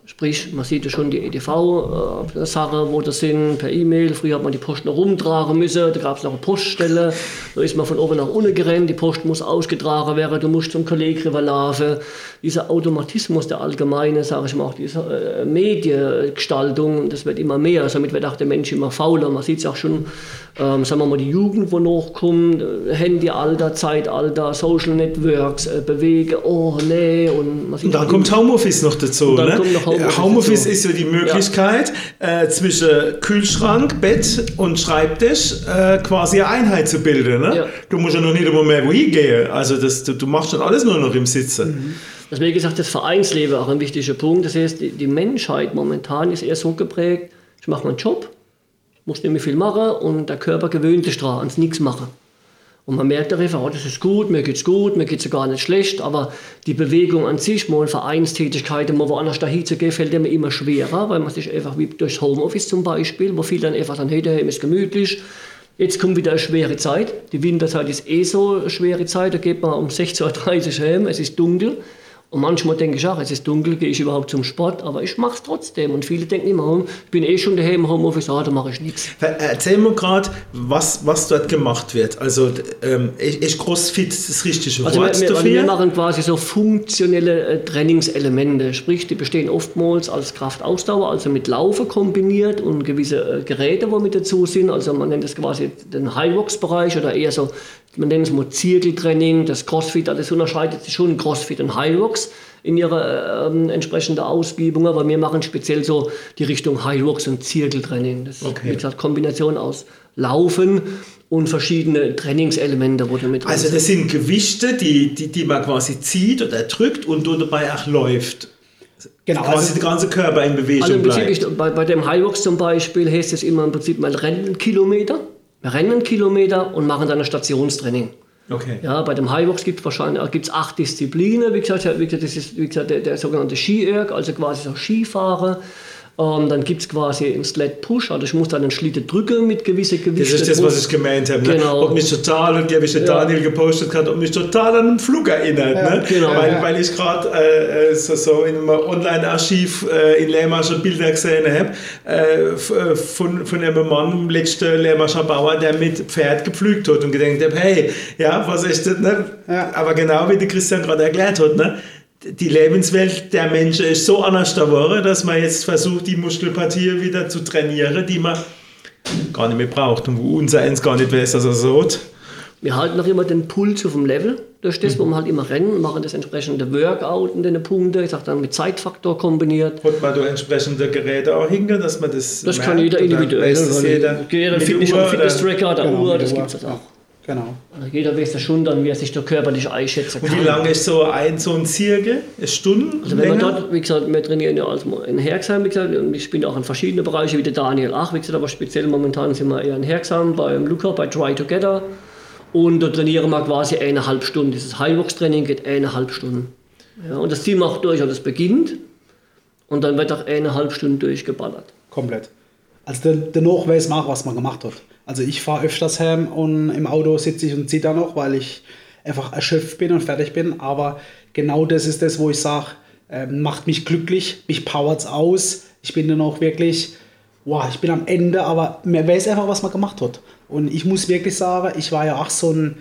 Sprich, man sieht ja schon die E D V-Sachen, wo das sind, per E-Mail. Früher hat man die Post noch rumtragen müssen, da gab es noch eine Poststelle. Da ist man von oben nach unten gerannt, die Post muss ausgetragen werden, du musst zum Kollegen rüberlaufen. Dieser Automatismus der allgemeine, sage ich mal, auch diese äh, Mediengestaltung, das wird immer mehr. Somit wird auch der Mensch immer fauler. Man sieht es auch schon, ähm, sagen wir mal, die Jugend, wo nachkommt, äh, Handyalter, Zeitalter, Social Networks, äh, bewegen, oh nee. Und, man sieht und dann kommt Homeoffice noch dazu. Und dann ne? kommt noch Homeoffice, Homeoffice dazu. ist ja die Möglichkeit, ja. Äh, zwischen Kühlschrank, Bett und Schreibtisch äh, quasi eine Einheit zu bilden. Ne? Ja. Du musst ja noch nicht immer mehr wohin gehen. Also das, du, du machst schon alles nur noch im Sitzen. Mhm. Deswegen gesagt, das Vereinsleben auch ein wichtiger Punkt. Das heißt, die, die Menschheit momentan ist eher so geprägt, ich mache meinen Job, muss nicht mehr viel machen und der Körper gewöhnt sich daran, ans Nichts machen. Und man merkt einfach, oh, das ist gut, mir geht's gut, mir geht's gar nicht schlecht, aber die Bewegung an sich, mal Vereinstätigkeiten, mal woanders dahin zu gehen, fällt mir immer schwerer, weil man sich einfach wie durch Homeoffice zum Beispiel, wo viele dann einfach sagen, hey, daheim ist gemütlich. Jetzt kommt wieder eine schwere Zeit. Die Winterzeit ist eh so eine schwere Zeit, da geht man um sechzehn Uhr dreißig heim, es ist dunkel. Und manchmal denke ich auch, es ist dunkel, gehe ich überhaupt zum Sport, aber ich mache es trotzdem. Und viele denken immer, ich bin eh schon daheim im Homeoffice, ah, da mache ich nichts. Erzähl mir gerade, was, was dort gemacht wird. Also ähm, ist CrossFit das richtige Wort also wir, dafür? wir machen quasi so funktionelle äh, Trainingselemente, sprich, die bestehen oftmals als Kraftausdauer, also mit Laufen kombiniert und gewisse äh, Geräte, wo mit dazu sind. Also man nennt das quasi den High-Rocks-Bereich oder eher so, man nennt es mal Zirkeltraining, das CrossFit, das unterscheidet sich schon CrossFit und High-Rocks in ihrer ähm, entsprechenden Ausübung, aber wir machen speziell so die Richtung High-Rocks und Zirkeltraining. Das okay. ist eine Kombination aus Laufen und verschiedene Trainingselemente, wo damit also das sind Gewichte, die, die, die man quasi zieht oder drückt und dabei auch läuft. Genau, quasi also der ganze Körper in Bewegung also im Prinzip bleibt. Ist, bei, bei dem High-Rocks zum Beispiel heißt es immer im Prinzip, man rennt einen Kilometer. Wir rennen einen Kilometer und machen dann ein Stationstraining. Okay. Ja, bei dem High-Rocks gibt es wahrscheinlich gibt's acht Disziplinen. Wie gesagt, wie gesagt, das ist wie gesagt, der, der sogenannte Ski-Erg, also quasi so Skifahren. Ähm, dann gibt es quasi einen Sled-Push, also ich muss dann einen Schlitten drücken mit gewissen Gewichten. Das ist das, was ich gemeint habe. Ne? Genau. Ob mich total, und die habe ich der Ja. Daniel gepostet, hat, ob mich total an einen Flug erinnert. Ja, ne? genau. weil, Ja. weil ich gerade äh, so, so in einem Online-Archiv äh, in Lehrmarscher Bilder gesehen habe äh, von, von einem Mann, dem letzten Lehrmarscher Bauer, der mit Pferd gepflügt hat und gedacht habe, hey, ja, was ist das? Ne? Ja. Aber genau wie der Christian gerade erklärt hat, ne? Die Lebenswelt der Menschen ist so anders geworden, dass man jetzt versucht, die Muskelpartie wieder zu trainieren, die man gar nicht mehr braucht und wo unser eins gar nicht weiß, dass er so hat. Wir halten noch immer den Puls auf dem Level durch das, mhm. wo wir halt immer rennen, machen das entsprechende Workout in den Punkten, ich sag dann mit Zeitfaktor kombiniert. Hat man da entsprechende Geräte auch hingehen, dass man das Das merkt, kann jeder oder individuell. weiß das jeder Jeder mit Fitness- der Uhr, und Fitness-Tracker, der Genau, Uhr, mit das der gibt es Uhr. auch. Genau. Also jeder weiß das schon dann, wie er sich da körperlich einschätzen kann. Und wie lange ist so ein, so ein Zirkel? Eine Stunde? Also wenn man länger? dort, wie gesagt, wir trainieren ja also in Herxheim, wie gesagt, und ich bin auch in verschiedenen Bereichen, wie der Daniel auch, wie gesagt, aber speziell momentan sind wir eher in Herxheim, beim Luca, bei Try Together. Und da trainieren wir quasi eineinhalb Stunden. Dieses High-Rocks-Training geht eineinhalb Stunden. Ja, und das ziehen wir auch durch, also das beginnt und dann wird auch eineinhalb Stunden durchgeballert. Komplett. Also danach weiß man auch, was man gemacht hat. Also ich fahre öfters heim und im Auto sitze ich und zitter noch, weil ich einfach erschöpft bin und fertig bin. Aber genau das ist das, wo ich sage, äh, macht mich glücklich, mich powert's aus. Ich bin dann auch wirklich, wow, ich bin am Ende, aber man weiß einfach, was man gemacht hat. Und ich muss wirklich sagen, ich war ja auch so ein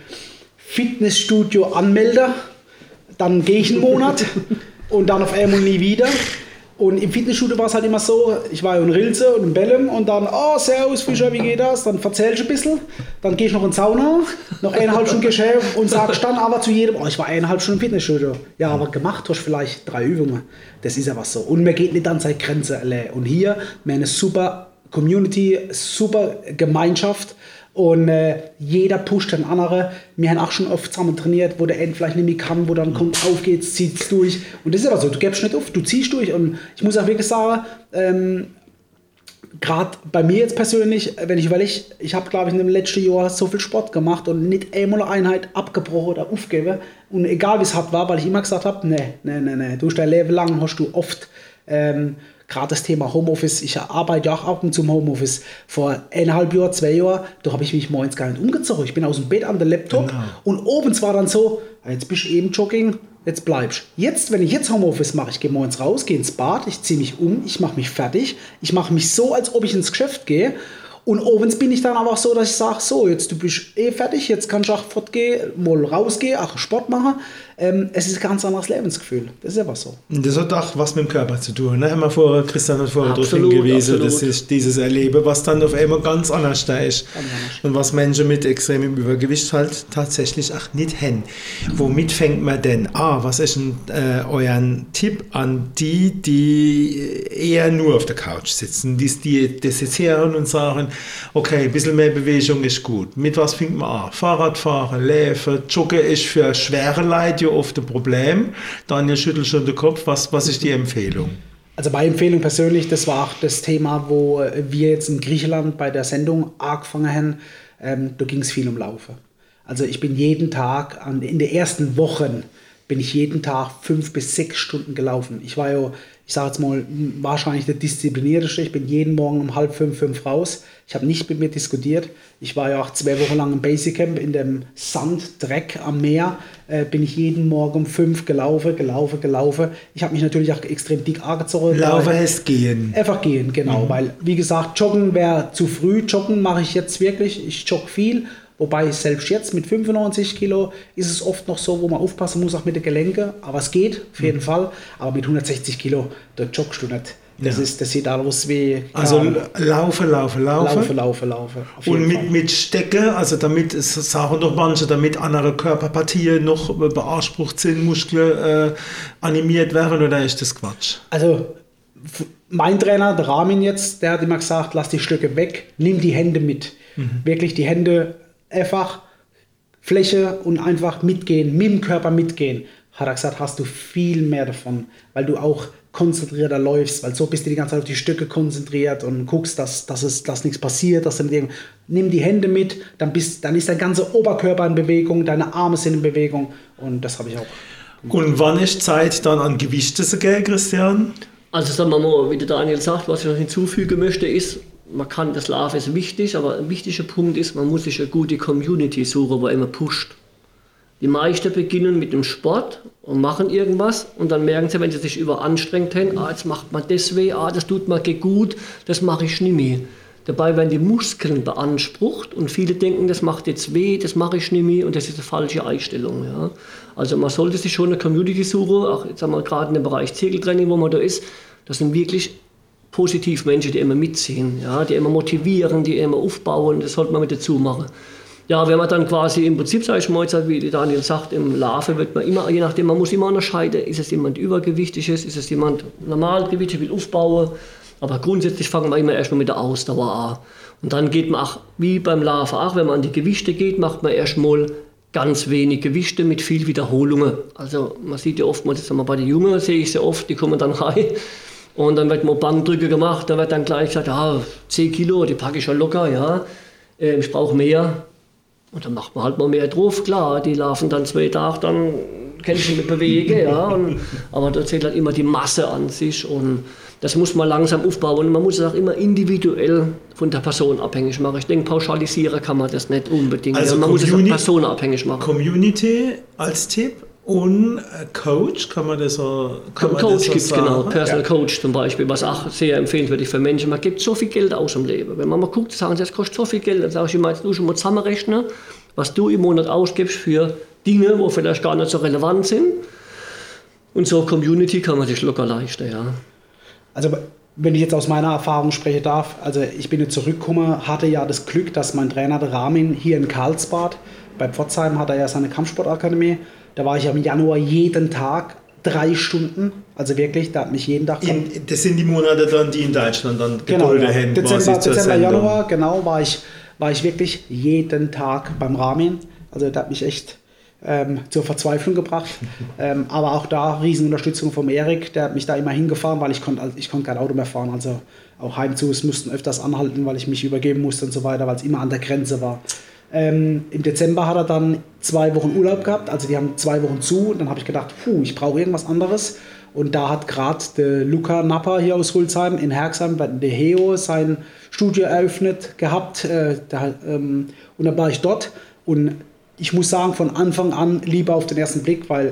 Fitnessstudio-Anmelder. Dann gehe ich einen Monat und dann auf einmal nie wieder. Und im Fitnessstudio war es halt immer so, ich war ja in Rilze und in Bellem und dann, oh, servus Fischer, wie geht das? Dann erzähl ich ein bisschen, dann gehe ich noch in die Sauna, noch eineinhalb Stunden Geschäft und sag dann aber zu jedem, oh, ich war eineinhalb Stunden im Fitnessstudio. Ja, aber gemacht hast du vielleicht drei Übungen. Das ist einfach so. Und man geht nicht an seine Grenze allein. Und hier, wir haben eine super Community, super Gemeinschaft. Und äh, jeder pusht den anderen. Wir haben auch schon oft zusammen trainiert, wo der eine vielleicht nicht mehr kann, wo dann kommt, auf geht's, zieht's durch. Und das ist aber so, du gibst nicht auf, du ziehst durch. Und ich muss auch wirklich sagen, ähm, gerade bei mir jetzt persönlich, wenn ich überlege, ich habe, glaube ich, in dem letzten Jahr so viel Sport gemacht und nicht einmal eine Einheit abgebrochen oder aufgegeben. Und egal wie es hart war, weil ich immer gesagt habe, nee, nee, nee, nee, du hast dein Leben lang, hast du oft... Ähm, Gerade das Thema Homeoffice, ich arbeite ja auch ab und zu im Homeoffice. Vor eineinhalb Jahren, zwei Jahren, da habe ich mich morgens gar nicht umgezogen. Ich bin aus dem Bett an den Laptop genau. Und oben war dann so, jetzt bist du eben Jogging jetzt bleibst. Jetzt, wenn ich jetzt Homeoffice mache, ich gehe morgens raus, gehe ins Bad, ich ziehe mich um, ich mache mich fertig, ich mache mich so, als ob ich ins Geschäft gehe. Und abends bin ich dann aber auch so, dass ich sage, so, jetzt du bist eh fertig, jetzt kannst du auch fortgehen, mal rausgehen, auch Sport machen. Ähm, es ist ein ganz anderes Lebensgefühl. Das ist einfach so. Und das hat auch was mit dem Körper zu tun. Ne? Haben wir vorher, Christian hat vorher darauf hingewiesen, absolut. Das ist dieses Erleben, was dann auf einmal ganz anders da ist. Und was Menschen mit extremem Übergewicht halt tatsächlich auch nicht haben. Womit fängt man denn an? Ah, was ist ein, äh, euer Tipp an die, die eher nur auf der Couch sitzen, die, die das jetzt hören und sagen, okay, ein bisschen mehr Bewegung ist gut. Mit was fängt man an? Fahrradfahren, Laufen, Joggen ist für schwere Leute ja oft ein Problem. Daniel schüttelt schon den Kopf. Was, was ist die Empfehlung? Also meine Empfehlung persönlich, das war auch das Thema, wo wir jetzt in Griechenland bei der Sendung angefangen haben. Ähm, da ging es viel um Laufen. Also ich bin jeden Tag, an, in den ersten Wochen, bin ich jeden Tag fünf bis sechs Stunden gelaufen. Ich war ja, ich sage jetzt mal, wahrscheinlich der Disziplinierteste. Ich bin jeden Morgen um halb fünf, fünf raus. Ich habe nicht mit mir diskutiert. Ich war ja auch zwei Wochen lang im Basecamp in dem Sand, Dreck am Meer. Äh, bin ich jeden Morgen um fünf gelaufen, gelaufen, gelaufen. Ich habe mich natürlich auch extrem dick angezogen. Laufen heißt gehen. Einfach gehen, genau. Mhm. Weil, wie gesagt, Joggen wäre zu früh. Joggen mache ich jetzt wirklich. Ich jogge viel. Wobei selbst jetzt mit fünfundneunzig Kilo ist es oft noch so, wo man aufpassen muss, auch mit den Gelenken. Aber es geht, auf jeden mhm. Fall. Aber mit hundertsechzig Kilo, da joggst du nicht. Das, ja. ist, das sieht aus wie... Also laufen, laufen, laufen. Laufen, laufen, laufen. Und mit, mit Stecke, also damit, es sagen doch manche, damit andere Körperpartien noch beansprucht sind, Muskeln äh, animiert werden, oder ist das Quatsch? Also mein Trainer, der Ramin jetzt, der hat immer gesagt, lass die Stöcke weg, nimm die Hände mit. Mhm. Wirklich die Hände einfach Fläche und einfach mitgehen, mit dem Körper mitgehen. Hat er gesagt, hast du viel mehr davon, weil du auch konzentrierter läufst, weil so bist du die ganze Zeit auf die Stücke konzentriert und guckst, dass, dass, es, dass nichts passiert, dass du nicht irgend... Nimm die Hände mit, dann, bist, dann ist dein ganzer Oberkörper in Bewegung, deine Arme sind in Bewegung und das habe ich auch gemacht. Und wann ist Zeit, dann an Gewichte zu gehen, Christian? Also sagen wir mal, wie der Daniel sagt, was ich noch hinzufügen möchte, ist, man kann, das Laufen ist wichtig, aber ein wichtiger Punkt ist, man muss sich eine gute Community suchen, wo immer pusht. Die meisten beginnen mit dem Sport und machen irgendwas und dann merken sie, wenn sie sich überanstrengt haben, ah, jetzt macht man das weh, ah, das tut mir gut, das mache ich nicht mehr. Dabei werden die Muskeln beansprucht und viele denken, das macht jetzt weh, das mache ich nicht mehr und das ist eine falsche Einstellung. Ja. Also man sollte sich schon eine Community suchen, auch jetzt haben wir gerade in dem Bereich Zirkeltraining, wo man da ist, das sind wirklich positiv Menschen, die immer mitziehen, ja, die immer motivieren, die immer aufbauen, das sollte man mit dazu machen. Ja, wenn man dann quasi im Prinzip, sage ich mal, wie Daniel sagt, im Laufen wird man immer, je nachdem, man muss immer unterscheiden, ist es jemand Übergewichtiges, ist es jemand Normalgewichtig, will aufbauen, aber grundsätzlich fangen wir immer erstmal mit der Ausdauer an. Und dann geht man auch, wie beim Laufen auch, wenn man an die Gewichte geht, macht man erstmal ganz wenig Gewichte mit viel Wiederholungen. Also man sieht ja oft, jetzt bei den Jungen sehe ich sehr oft, die kommen dann rein. Und dann wird mal Bankdrücke gemacht, da wird dann gleich gesagt, ja, zehn Kilo, die packe ich schon locker, ja, äh, ich brauche mehr. Und dann macht man halt mal mehr drauf, klar, die laufen dann zwei Tage, dann kann ich mich bewegen, ja, und, aber da zählt halt immer die Masse an sich und das muss man langsam aufbauen und man muss es auch immer individuell von der Person abhängig machen. Ich denke, pauschalisieren kann man das nicht unbedingt, also man muss es auch personenabhängig machen. Community als Tipp? Und Coach, kann man das so kann man Coach gibt es, so genau, Personal ja. Coach zum Beispiel, was auch sehr empfehlenswert ist für Menschen. Man gibt so viel Geld aus im Leben. Wenn man mal guckt, sagen sie, das kostet so viel Geld, dann sage ich immer, jetzt du schon mal zusammenrechnen, was du im Monat ausgibst für Dinge, wo vielleicht gar nicht so relevant sind. Und so Community kann man sich locker leisten, ja. Also wenn ich jetzt aus meiner Erfahrung sprechen darf, also ich bin jetzt zurückgekommen, hatte ja das Glück, dass mein Trainer, der Ramin, hier in Karlsbad, bei Pforzheim hat er ja seine Kampfsportakademie. Da war ich im Januar jeden Tag drei Stunden, also wirklich, da hat mich jeden Tag... In, das sind die Monate dann, die in Deutschland dann genau, ja. haben. Dezember, Dezember Januar, genau, war ich, war ich wirklich jeden Tag beim Ramin. Also der hat mich echt ähm, zur Verzweiflung gebracht. ähm, aber auch da Riesenunterstützung vom Erik, der hat mich da immer hingefahren, weil ich konnte also ich konnte kein Auto mehr fahren. Also auch heimzu, es mussten öfters anhalten, weil ich mich übergeben musste und so weiter, weil es immer an der Grenze war. Ähm, Im Dezember hat er dann zwei Wochen Urlaub gehabt, also die haben zwei Wochen zu. Und dann habe ich gedacht, puh, ich brauche irgendwas anderes. Und da hat gerade der Luca Napper hier aus Rülsheim in Herxheim bei der Heo sein Studio eröffnet gehabt. Äh, da, ähm, und dann war ich dort. Und ich muss sagen, von Anfang an Liebe auf den ersten Blick, weil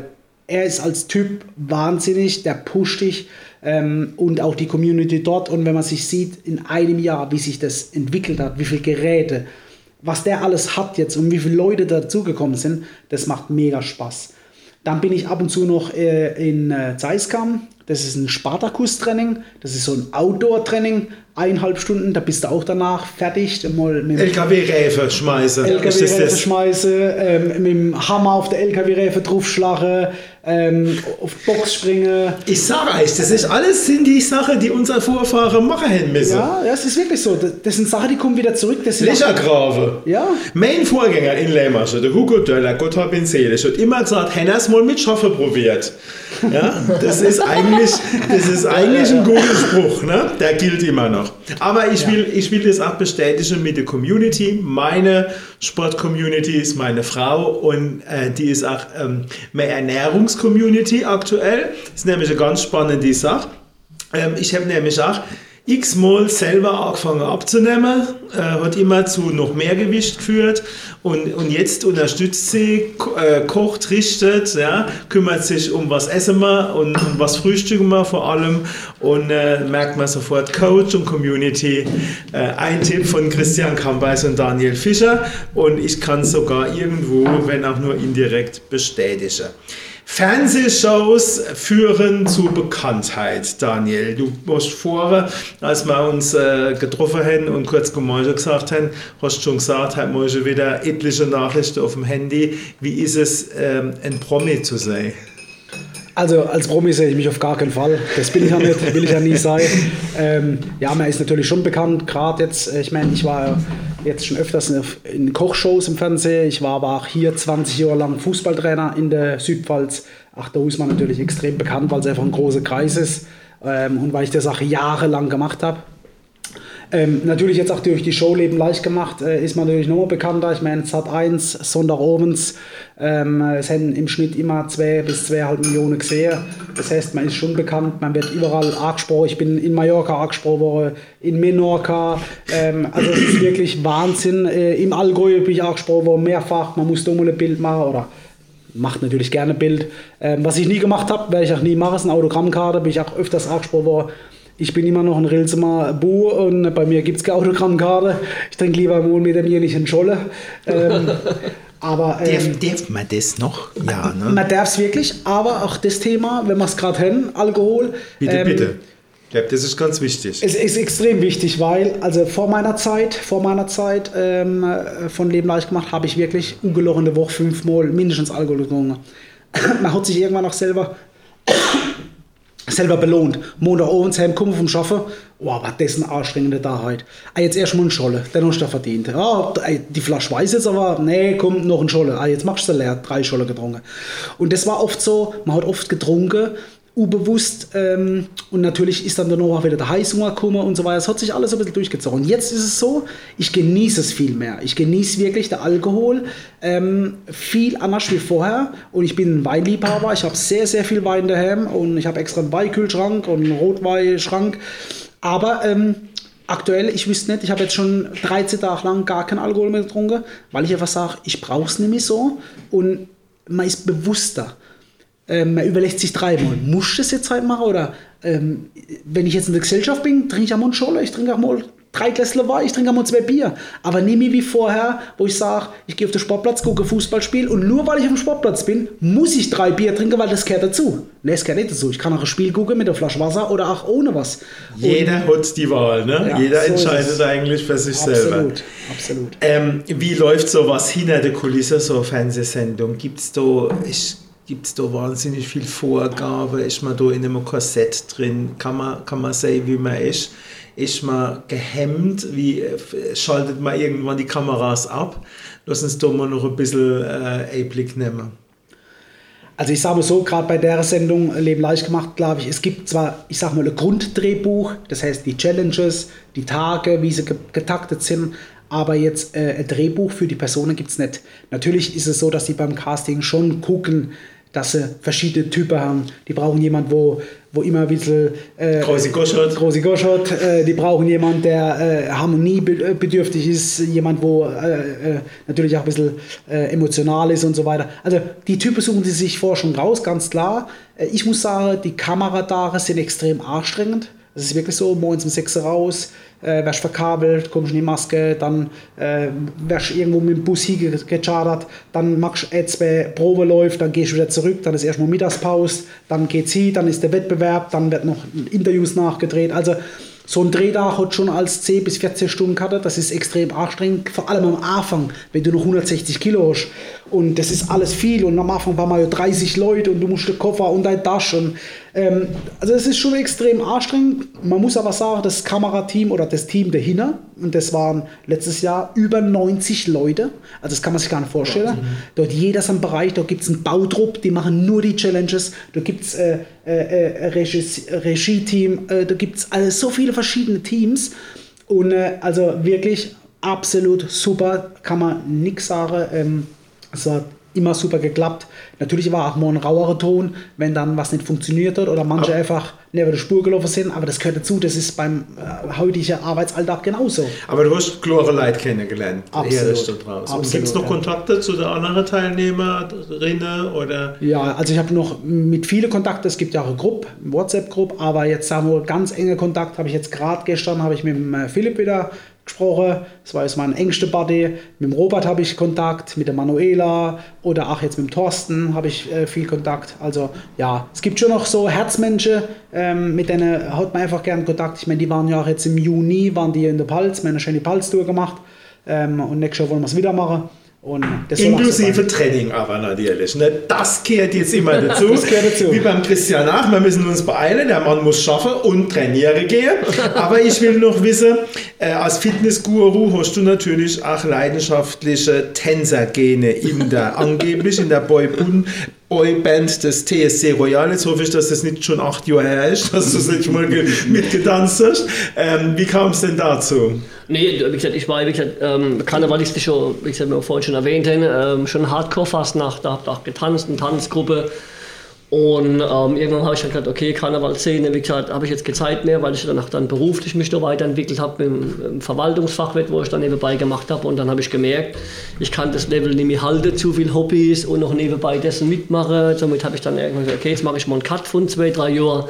er ist als Typ wahnsinnig, der pusht dich ähm, und auch die Community dort. Und wenn man sich sieht, in einem Jahr, wie sich das entwickelt hat, wie viele Geräte, was der alles hat jetzt und wie viele Leute dazugekommen sind, das macht mega Spaß. Dann bin ich ab und zu noch äh, in äh, Zeiskam. Das ist ein Spartakus-Training. Das ist so ein Outdoor-Training. Eineinhalb Stunden, da bist du auch danach fertig. Mal mit L K W-Räfe schmeißen. L K W-Räfe schmeißen, ähm, mit dem Hammer auf der L K W-Räfe draufschlagen, ähm, auf Box springen. Ich sage euch, das ist alles sind die Sachen, die unsere Vorfahren machen müssen. Ja, das ist wirklich so. Das sind Sachen, die kommen wieder zurück. Löchergrave. Ja. Mein Vorgänger in Lämmersche, der Hugo Döller, Gott hab ihn selig, hat immer gesagt, Hennas mal mit Schaffe probiert. Ja, das ist eigentlich, das ist eigentlich ein guter Spruch, ne? Der gilt immer noch. Aber ich will, ich will das auch bestätigen mit der Community. Meine Sport-Community ist meine Frau und äh, die ist auch ähm, meine Ernährungs-Community aktuell. Das ist nämlich eine ganz spannende Sache. Ähm, ich habe nämlich auch x-mal selber angefangen abzunehmen, äh, hat immer zu noch mehr Gewicht geführt und, und jetzt unterstützt sie, ko- äh, kocht, richtet, ja, kümmert sich um was essen wir und um was frühstücken wir vor allem und äh, merkt man sofort Coach und Community. Äh, ein Tipp von Christian Kambeis und Daniel Fischer und ich kann sogar irgendwo, wenn auch nur indirekt, bestätigen. Fernsehshows führen zu Bekanntheit, Daniel. Du warst vorher, als wir uns äh, getroffen haben und kurz Gemeinschaft gesagt haben, hast schon gesagt, heute morgen wieder etliche Nachrichten auf dem Handy. Wie ist es, ähm, ein Promi zu sein? Also als Promi sehe ich mich auf gar keinen Fall. Das bin ich ja nicht, will ich ja nie sein. Ähm, ja, man ist natürlich schon bekannt, gerade jetzt, ich meine, ich war jetzt schon öfters in Kochshows im Fernsehen. Ich war aber auch hier zwanzig Jahre lang Fußballtrainer in der Südpfalz. Ach, da ist man natürlich extrem bekannt, weil es einfach ein großer Kreis ist ähm, und weil ich das auch jahrelang gemacht habe. Ähm, natürlich jetzt auch durch die Show Leben leicht gemacht, äh, ist man natürlich noch bekannter. Ich meine, Sat eins, Sonntagabends, ähm, es haben im Schnitt immer zwei bis zweieinhalb Millionen gesehen. Das heißt, man ist schon bekannt, man wird überall angesprochen. Ich bin in Mallorca angesprochen worden, in Menorca. Ähm, also es ist wirklich Wahnsinn. Äh, Im Allgäu bin ich angesprochen worden, mehrfach. Man muss da mal ein Bild machen oder macht natürlich gerne ein Bild. Ähm, was ich nie gemacht habe, werde ich auch nie machen, ist eine Autogrammkarte. Bin ich auch öfters angesprochen worden. Ich bin immer noch ein Rilsemer Bu und bei mir gibt es keine Autogrammkarte. Ich trinke lieber mal mit dem jährlichen Scholle. Ähm, aber, ähm, darf, darf man das noch? Ja, ne? Man darf es wirklich, aber auch das Thema, wenn wir es gerade haben, Alkohol. Bitte, ähm, bitte. Ich glaube, das ist ganz wichtig. Es ist extrem wichtig, weil also vor meiner Zeit, vor meiner Zeit ähm, von Leben leicht gemacht, habe ich wirklich ungelogen eine Woche fünfmal mindestens Alkohol getrunken. Man hat sich irgendwann auch selber selber belohnt. Montagabends heimkommen vom Schaffen, oh, war das eine anstrengende Tag heute. Ah, jetzt erst mal einen Scholle, den hast du verdient. Ja, die Flasche weiß jetzt aber, nee, komm, noch ein Scholle. Ah, jetzt machst du leer, drei Scholle getrunken. Und das war oft so, man hat oft getrunken, unbewusst, ähm, und natürlich ist dann danach auch wieder der Heißhunger gekommen und so weiter. Es hat sich alles ein bisschen durchgezogen. Jetzt ist es so, ich genieße es viel mehr. Ich genieße wirklich den Alkohol ähm, viel anders wie vorher und ich bin ein Weinliebhaber. Ich habe sehr, sehr viel Wein daheim und ich habe extra einen Weinkühlschrank und einen Rotweinschrank. Aber ähm, aktuell, ich wüsste nicht, ich habe jetzt schon dreizehn Tage lang gar keinen Alkohol mehr getrunken, weil ich einfach sage, ich brauche es nicht mehr so und man ist bewusster. Ähm, man überlegt sich dreimal, muss ich das jetzt halt machen oder ähm, wenn ich jetzt in der Gesellschaft bin, trinke ich auch mal einen Scholle, ich trinke auch mal drei Gläser Wein, ich trinke auch mal zwei Bier, aber nicht mehr wie vorher, wo ich sage, ich gehe auf den Sportplatz, gucke Fußballspiel und nur weil ich auf dem Sportplatz bin, muss ich drei Bier trinken, weil das gehört dazu. Ne, es gehört nicht dazu. Ich kann auch ein Spiel gucken mit einer Flasche Wasser oder auch ohne was. Jeder und, hat die Wahl, ne? Ja, Jeder so entscheidet eigentlich für sich absolut, selber. Absolut, absolut. Ähm, wie läuft sowas hinter der Kulisse, so eine Fernsehsendung? Gibt es da... Ich, Gibt es da wahnsinnig viel Vorgabe? Ist man da in einem Korsett drin? Kann man, kann man sagen, wie man ist? Ist man gehemmt? Wie schaltet man irgendwann die Kameras ab? Lass uns da mal noch ein bisschen äh, Einblick nehmen. Also ich sage mal so, gerade bei der Sendung Leben leicht gemacht, glaube ich, es gibt zwar, ich sage mal, ein Grunddrehbuch, das heißt die Challenges, die Tage, wie sie getaktet sind, aber jetzt äh, ein Drehbuch für die Personen gibt es nicht. Natürlich ist es so, dass sie beim Casting schon gucken, dass sie verschiedene Typen haben. Die brauchen jemanden, wo, wo immer ein bisschen äh, Große Goschot. Große Goschot. Äh, die brauchen jemanden, der äh, harmoniebedürftig ist, jemand, wo äh, äh, natürlich auch ein bisschen äh, emotional ist und so weiter. Also die Typen suchen sie sich vorher schon raus, ganz klar. Äh, ich muss sagen, die Kameratage sind extrem anstrengend. Das ist wirklich so, morgens um sechs Uhr raus, äh, wirst verkabelt, kommst in die Maske, dann äh, wirst irgendwo mit dem Bus hingechartert, dann machst du zwei Probeläufe, dann gehst du wieder zurück, dann ist erstmal Mittagspause, dann geht's hin, dann ist der Wettbewerb, dann wird noch Interviews nachgedreht. Also so ein Drehtag hat schon als zehn bis vierzehn Stunden Karte, das ist extrem anstrengend, vor allem am Anfang, wenn du noch hundertsechzig Kilo hast. Und das ist alles viel und am Anfang waren mal dreißig Leute und du musst den Koffer und dein Tasche. Und, ähm, also es ist schon extrem anstrengend. Man muss aber sagen, das Kamerateam oder das Team dahinter, und das waren letztes Jahr über neunzig Leute, also das kann man sich gar nicht vorstellen. Ja. Dort jeder seinen Bereich, da gibt es einen Bautrupp, die machen nur die Challenges, da gibt es äh, äh, Regie-Team, äh, da gibt es also so viele verschiedene Teams und äh, also wirklich absolut super, kann man nichts sagen. Ähm, Es hat immer super geklappt. Natürlich war auch mal ein rauerer Ton, wenn dann was nicht funktioniert hat oder manche aber einfach neben der Spur gelaufen sind, aber das gehört dazu, das ist beim äh, heutigen Arbeitsalltag genauso. Aber du hast klare Leute kennengelernt. Absolut. Gibt es noch ja. Kontakte zu den anderen Teilnehmerinnen? Oder? Ja, also ich habe noch mit vielen Kontakten, es gibt ja auch eine Gruppe, eine WhatsApp-Gruppe, aber jetzt haben wir ganz enge Kontakt, habe ich jetzt gerade gestern, habe ich mit dem Philipp wieder gesprochen, das war jetzt mein engster Buddy, mit dem Robert habe ich Kontakt, mit der Manuela oder auch jetzt mit dem Thorsten habe ich äh, viel Kontakt, also ja, es gibt schon noch so Herzmenschen, ähm, mit denen hat man einfach gern Kontakt, ich meine, die waren ja auch jetzt im Juni, waren die in der Palz, wir haben eine schöne Palz-Tour gemacht ähm, und nächstes Jahr wollen wir es wieder machen. Und das inklusive Training aber natürlich. Ne? Das gehört jetzt immer dazu. Das gehört dazu. Wie beim Christian nach. Wir müssen uns beeilen. Der Mann muss schaffen und trainieren gehen. Aber ich will noch wissen, äh, als Fitnessguru hast du natürlich auch leidenschaftliche Tänzergene in der, angeblich in der Boyband. Boyband des T S C Royal. Jetzt hoffe ich, dass das nicht schon acht Jahre her ist, dass du es nicht mal mitgetanzt hast. Ähm, wie kam es denn dazu? Nee, wie gesagt, ich war wie gesagt, ähm, karnevalistisch, wie gesagt, wir vorhin schon erwähnt haben, ähm, schon Hardcore-Fastnacht, da habe ich auch getanzt, eine Tanzgruppe. Und ähm, irgendwann habe ich dann gesagt, okay, Karnevalszene, wie gesagt, habe ich jetzt keine Zeit mehr, weil ich danach dann beruflich mich da weiterentwickelt habe im, im Verwaltungsfachwirt, wo ich dann nebenbei gemacht habe. Und dann habe ich gemerkt, ich kann das Level nicht mehr halten, zu viel Hobbys und noch nebenbei dessen mitmachen. Somit habe ich dann irgendwann gesagt, okay, jetzt mache ich mal einen Cut von zwei, drei Jahren.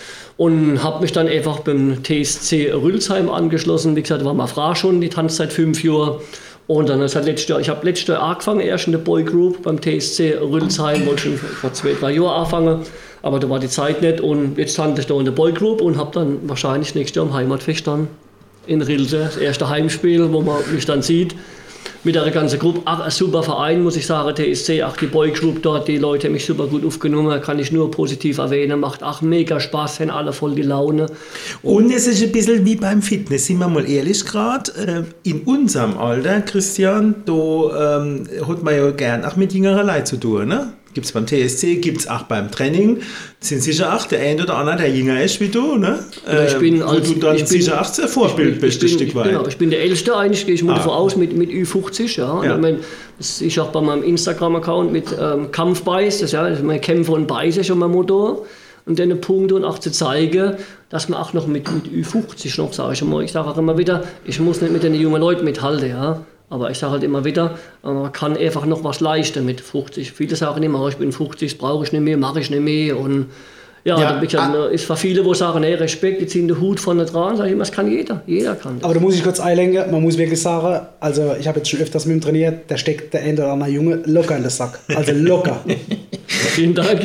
Und habe mich dann einfach beim T S C Rülsheim angeschlossen. Wie gesagt, war mal Frau schon, die tanzt seit fünf Jahren. Und dann ist halt letztes Jahr, ich habe letztes Jahr angefangen, erst in der Boygroup beim T S C Rülsheim, wollte schon vor zwei, drei Jahren anfangen, aber da war die Zeit nicht und jetzt stand ich da in der Boygroup und habe dann wahrscheinlich nächstes Jahr im Heimatfest dann in Rilse, das erste Heimspiel, wo man mich dann sieht, mit der ganzen Gruppe, ach, ein super Verein, muss ich sagen, T S C, ach, die Boygroup dort, die Leute haben mich super gut aufgenommen, kann ich nur positiv erwähnen, macht auch mega Spaß, haben alle voll die Laune. Und es ist ein bisschen wie beim Fitness, sind wir mal ehrlich gerade, äh, in unserem Alter, Christian, da ähm, hat man ja gern auch mit jüngeren Leuten zu tun, ne? Gibt es beim T S C, gibt es auch beim Training. Sind sicher auch der ein oder andere, der jünger ist wie du, ne? Ja, ich bin äh, wo als, du dann ich sicher bin, auch ein Vorbild ich, bist, ich ein bin, Stück weit. Genau, ich bin der Älteste eigentlich, gehe ich mal ah. davon aus, mit, mit Ü fünfzig. Ja. Ja. Ich mein, das ist auch bei meinem Instagram-Account mit ähm, Kampfbeiß, das, ja, das mein Kämpfer und Beiße schon mein Motto. Und dann Punkte und auch zu zeigen, dass man auch noch mit, mit Ü fünfzig noch, sage ich immer. Ich sage auch immer wieder, ich muss nicht mit den jungen Leuten mithalten, ja. Aber ich sage halt immer wieder, man kann einfach noch was leisten mit fünfzig. Viele sagen immer, ich bin fünfzig, das brauche ich nicht mehr, mache ich nicht mehr. Und ja, ja da ich halt, ist für viele, die sagen, hey, Respekt, die ziehen den Hut vorne dran, sage ich immer, das kann jeder, jeder kann das. Aber da muss ich kurz einlenken, man muss wirklich sagen, also ich habe jetzt schon öfters mit ihm trainiert, da steckt der ein oder andere Junge locker in den Sack, also locker. Vielen Dank.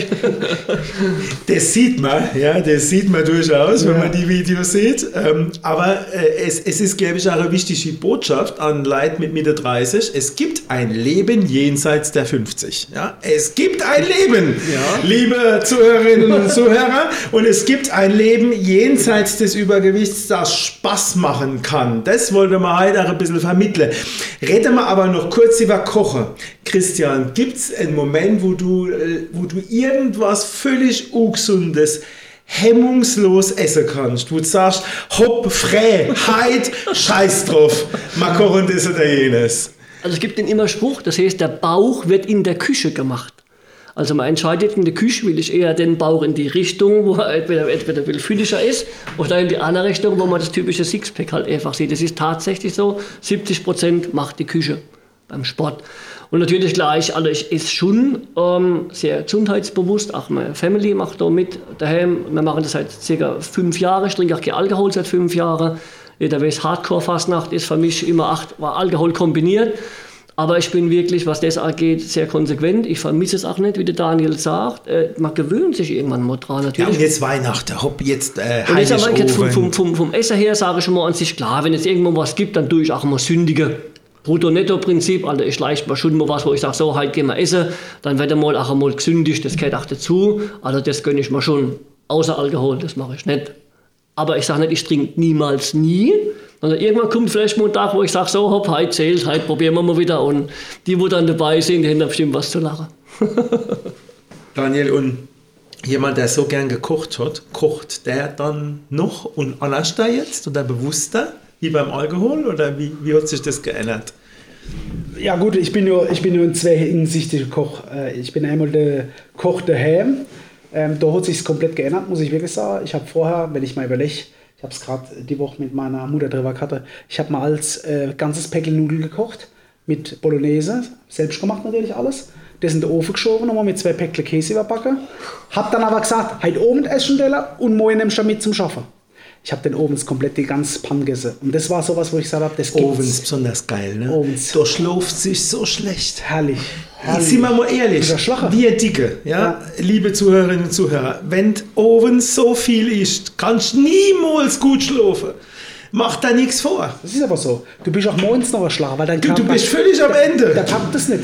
Das sieht man, ja, das sieht man durchaus, ja, wenn man die Videos sieht. Ähm, aber äh, es, es ist, glaube ich, auch eine wichtige Botschaft an Leute mit Mitte dreißig. Es gibt ein Leben jenseits der fünfzig. Ja? Es gibt ein Leben, ja, liebe Zuhörerinnen und Zuhörer. Und es gibt ein Leben jenseits des Übergewichts, das Spaß machen kann. Das wollte man heute auch ein bisschen vermitteln. Reden wir aber noch kurz über Kochen. Christian, gibt es einen Moment, wo du, wo du irgendwas völlig Ungesundes hemmungslos essen kannst, wo du sagst, hopp, frei, heit, scheiß drauf, mal kochen das oder jenes? Also es gibt den immer Spruch, das heißt, der Bauch wird in der Küche gemacht. Also man entscheidet in der Küche, will ich eher den Bauch in die Richtung, wo er entweder, entweder ein bisschen fülliger ist, oder in die andere Richtung, wo man das typische Sixpack halt einfach sieht. Das ist tatsächlich so, siebzig Prozent macht die Küche beim Sport. Und natürlich gleich, also ich esse schon ähm, sehr gesundheitsbewusst, auch meine Family macht da mit daheim. Wir machen das seit circa fünf Jahren, ich trinke auch kein Alkohol seit fünf Jahren. Jeder weiß, Hardcore-Fastnacht ist für mich immer acht, war Alkohol kombiniert. Aber ich bin wirklich, was das angeht, sehr konsequent. Ich vermisse es auch nicht, wie der Daniel sagt. Äh, man gewöhnt sich irgendwann mal dran. Natürlich. Ja, und jetzt Weihnachten, hopp, jetzt äh, und jetzt aber jetzt vom, vom, Heiligofen. vom, vom Essen her sage ich schon mal an sich, klar, wenn es irgendwo was gibt, dann tue ich auch mal sündige. Brutto-Netto-Prinzip, also ich leicht mal schon mal was, wo ich sage, so, heute gehen wir essen, dann wird mal auch einmal gesündigt, das gehört auch dazu. Also das gönne ich mir schon, außer Alkohol, das mache ich nicht. Aber ich sage nicht, ich trinke niemals nie. Also irgendwann kommt vielleicht mal ein Tag, wo ich sage, so, hopp, heute zählt, heute probieren wir mal wieder. Und die, die dann dabei sind, die haben da bestimmt was zu lachen. Daniel, und jemand, der so gern gekocht hat, kocht der dann noch und anders da jetzt oder bewusster wie beim Alkohol? Oder wie, wie hat sich das geändert? Ja gut, ich bin nur, ich bin nur ein zwei hinsichtiger Koch. Ich bin einmal der Koch daheim. Ähm, da hat sich komplett geändert, muss ich wirklich sagen. Ich habe vorher, wenn ich mal überlege, ich habe es gerade die Woche mit meiner Mutter drüber gehabt, ich habe mal als äh, ganzes Päckchen Nudeln gekocht, mit Bolognese, selbst gemacht natürlich alles. Das in den Ofen geschoben, nochmal mit zwei Päckchen Käse überbacken. Hab dann aber gesagt, heute Abend essen Teller und morgen nimmst du mit zum Schaffen. Ich habe den Ovens komplett die ganze Pan gegessen. Und das war sowas, wo ich gesagt habe, das gibt's. Ovens, besonders geil, ne? Ovens. Da schläft sich so schlecht. Herrlich. herrlich. Sind wir mal ehrlich, wir Dicke, ja? Ja. Liebe Zuhörerinnen und Zuhörer, wenn Ovens so viel ist, kannst du niemals gut schlafen. Mach da nichts vor. Das ist aber so. Du bist auch morgens noch ein Schlager, weil dein Du, Körper... du bist völlig am Ende. Der packt das nicht.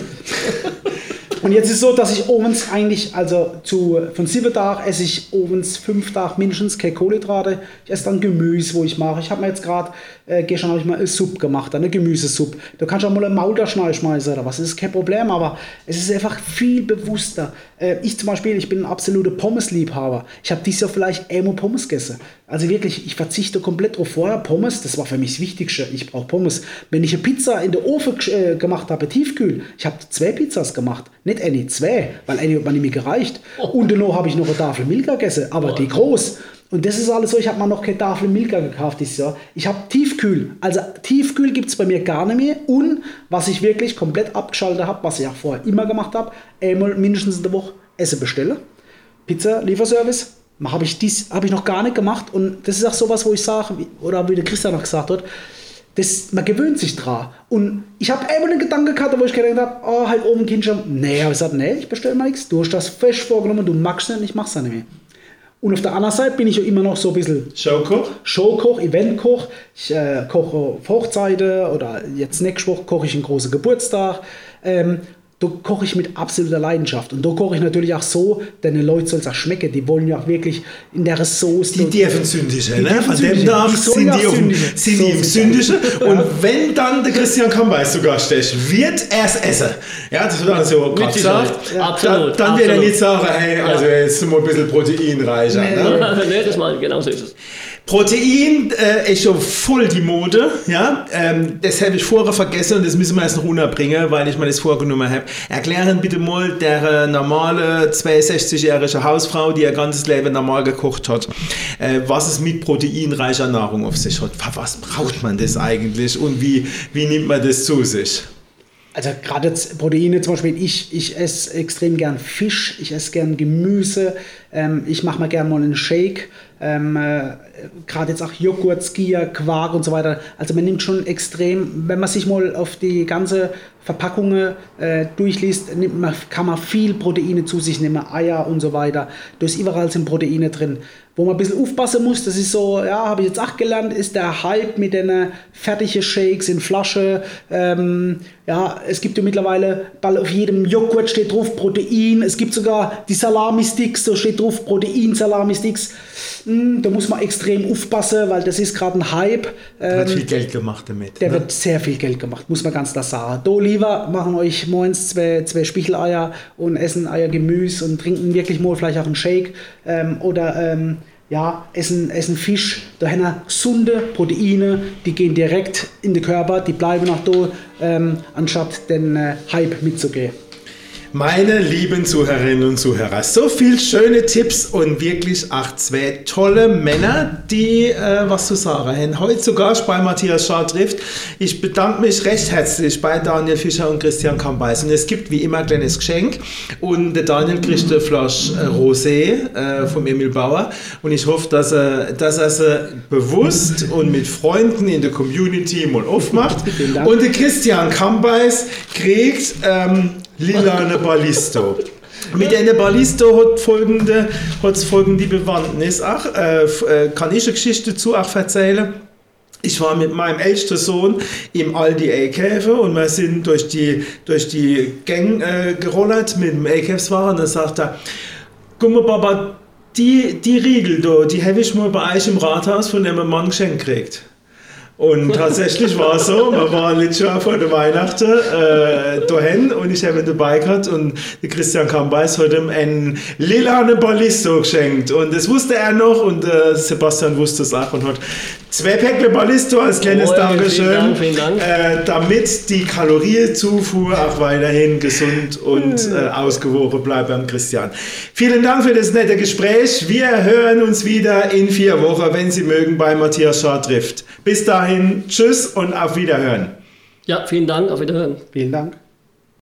Und jetzt ist es so, dass ich ovens eigentlich, also zu, von sieben Tagen esse ich ovens fünf Tage mindestens keine Kohlenhydrate. Ich esse dann Gemüse, wo ich mache. Ich habe mir jetzt gerade, äh, gestern habe ich mal eine Suppe gemacht, eine Gemüsesuppe. Da kannst du auch mal eine Maul da schmeißen oder was, das ist kein Problem, aber es ist einfach viel bewusster. Äh, ich zum Beispiel, ich bin ein absoluter Pommes-Liebhaber. Ich habe dieses Jahr vielleicht einmal Pommes gegessen. Also wirklich, ich verzichte komplett drauf. Vorher Pommes, das war für mich das Wichtigste. Ich brauche Pommes. Wenn ich eine Pizza in der Ofen äh, gemacht habe, tiefkühl, ich habe zwei Pizzas gemacht. Nicht eine, zwei, weil eine hat mir nicht mehr gereicht. Und danach habe ich noch eine Tafel Milka gegessen, aber die groß. Und das ist alles so, ich habe mir noch keine Tafel Milka gekauft dieses Jahr. Ich habe Tiefkühl. Also Tiefkühl gibt es bei mir gar nicht mehr. Und was ich wirklich komplett abgeschaltet habe, was ich auch vorher immer gemacht habe, einmal mindestens in der Woche Essen bestellen. Pizza, Lieferservice. Habe ich, dies, hab ich noch gar nicht gemacht. Und das ist auch sowas, wo ich sage, oder wie der Christian noch gesagt hat, das, man gewöhnt sich dran. Und ich habe einmal den Gedanken gehabt, wo ich gedacht habe, oh, halt oben Kind schon. Nee, habe ich gesagt, nee, ich bestelle mal nichts. Du hast das fest vorgenommen, du magst es nicht, ich mach's nicht mehr. Und auf der anderen Seite bin ich ja immer noch so ein bisschen Showkoch, Showkoch, Eventkoch. Ich äh, koche auf Hochzeiten oder jetzt nächste Woche koche ich einen großen Geburtstag. Ähm, da koche ich mit absoluter Leidenschaft. Und da koche ich natürlich auch so, denn den Leuten soll es auch schmecken. Die wollen ja auch wirklich in der Sauce... Die dürfen sündischen, ne? An dem Tag sind die, um, sind die im Sündischen. Und ja. Wenn dann der Christian Kambais zu Gast ist, wird er es essen. Ja, das wird dann so gerade gesagt. Ja. Absolut. Dann, dann wird er nicht sagen, hey, also ja. jetzt mal ein bisschen proteinreicher. Nee, ne? nee, das mal, genau so ist es. Protein äh, ist schon voll die Mode, ja. Ähm, das habe ich vorher vergessen und das müssen wir jetzt noch unterbringen, weil ich mir das vorgenommen habe. Erklären bitte mal der normale zweiundsechzigjährige Hausfrau, die ihr ganzes Leben normal gekocht hat, äh, was es mit proteinreicher Nahrung auf sich hat. Was braucht man das eigentlich und wie, wie nimmt man das zu sich? Also gerade jetzt Proteine zum Beispiel, ich, ich esse extrem gern Fisch, ich esse gern Gemüse, ähm, ich mache mal gern mal einen Shake, ähm, äh, gerade jetzt auch Joghurt, Skyr, Quark und so weiter. Also man nimmt schon extrem, wenn man sich mal auf die ganze Verpackungen äh, durchliest, nimmt man, kann man viel Proteine zu sich nehmen, Eier und so weiter. Da ist überall sind Proteine drin. Wo man ein bisschen aufpassen muss, das ist so, ja, habe ich jetzt auch gelernt, ist der Hype mit den fertigen Shakes in Flasche. Ähm, ja, es gibt ja mittlerweile, auf jedem Joghurt steht drauf Protein. Es gibt sogar die Salami-Sticks, da steht drauf Protein-Salami-Sticks. Hm, da muss man extrem aufpassen, weil das ist gerade ein Hype. Ähm, da wird viel Geld gemacht damit. Der ne? wird sehr viel Geld gemacht, muss man ganz klar sagen. Da lieber machen euch morgens zwei, zwei Spicheleier und essen Eier Gemüse und trinken wirklich mal vielleicht auch einen Shake. Ähm, oder ähm, ja, essen, essen Fisch, da haben wir gesunde Proteine, die gehen direkt in den Körper, die bleiben auch da, ähm, anstatt den äh, Hype mitzugehen. Meine lieben Zuhörerinnen und Zuhörer, so viel schöne Tipps und wirklich auch zwei tolle Männer, die äh, was zu sagen haben. Heute zu Gast bei Matthias Schad trifft. Ich bedanke mich recht herzlich bei Daniel Fischer und Christian Kambeis. Und es gibt wie immer ein kleines Geschenk. Und der Daniel kriegt eine Flasche äh, Rosé äh, vom Emil Bauer. Und ich hoffe, dass er, dass er sie bewusst und mit Freunden in der Community mal aufmacht. Und der Christian Kambeis kriegt ähm, lilane Ballisto. Mit einer Ballisto hat folgende, hat's folgende Bewandtnis. Ach, äh, kann ich eine Geschichte dazu auch erzählen? Ich war mit meinem ältesten Sohn im Aldi einkaufen und wir sind durch die, durch die Gänge äh, gerollt mit dem Einkaufswagen und dann sagt er, guck mal Papa, die, die Riegel da, die habe ich mal bei euch im Rathaus von einem Mann geschenkt gekriegt. Und tatsächlich war es so, wir waren letztes Jahr vor der Weihnachten äh, dahin und ich habe ihn dabei gehabt und der Christian Kambeis hat ihm einen lilane Ballisto geschenkt und das wusste er noch und äh, Sebastian wusste es auch und hat zwei Päckle Ballisto als kleines oh, Dankeschön, vielen Dank, vielen Dank. Äh, damit die Kalorienzufuhr auch weiterhin gesund und äh, ausgewogen bleibt beim Christian. Vielen Dank für das nette Gespräch. Wir hören uns wieder in vier Wochen, wenn Sie mögen, bei Matthias Schad trifft. Bis dahin, tschüss und auf Wiederhören. Ja, vielen Dank, auf Wiederhören. Vielen Dank.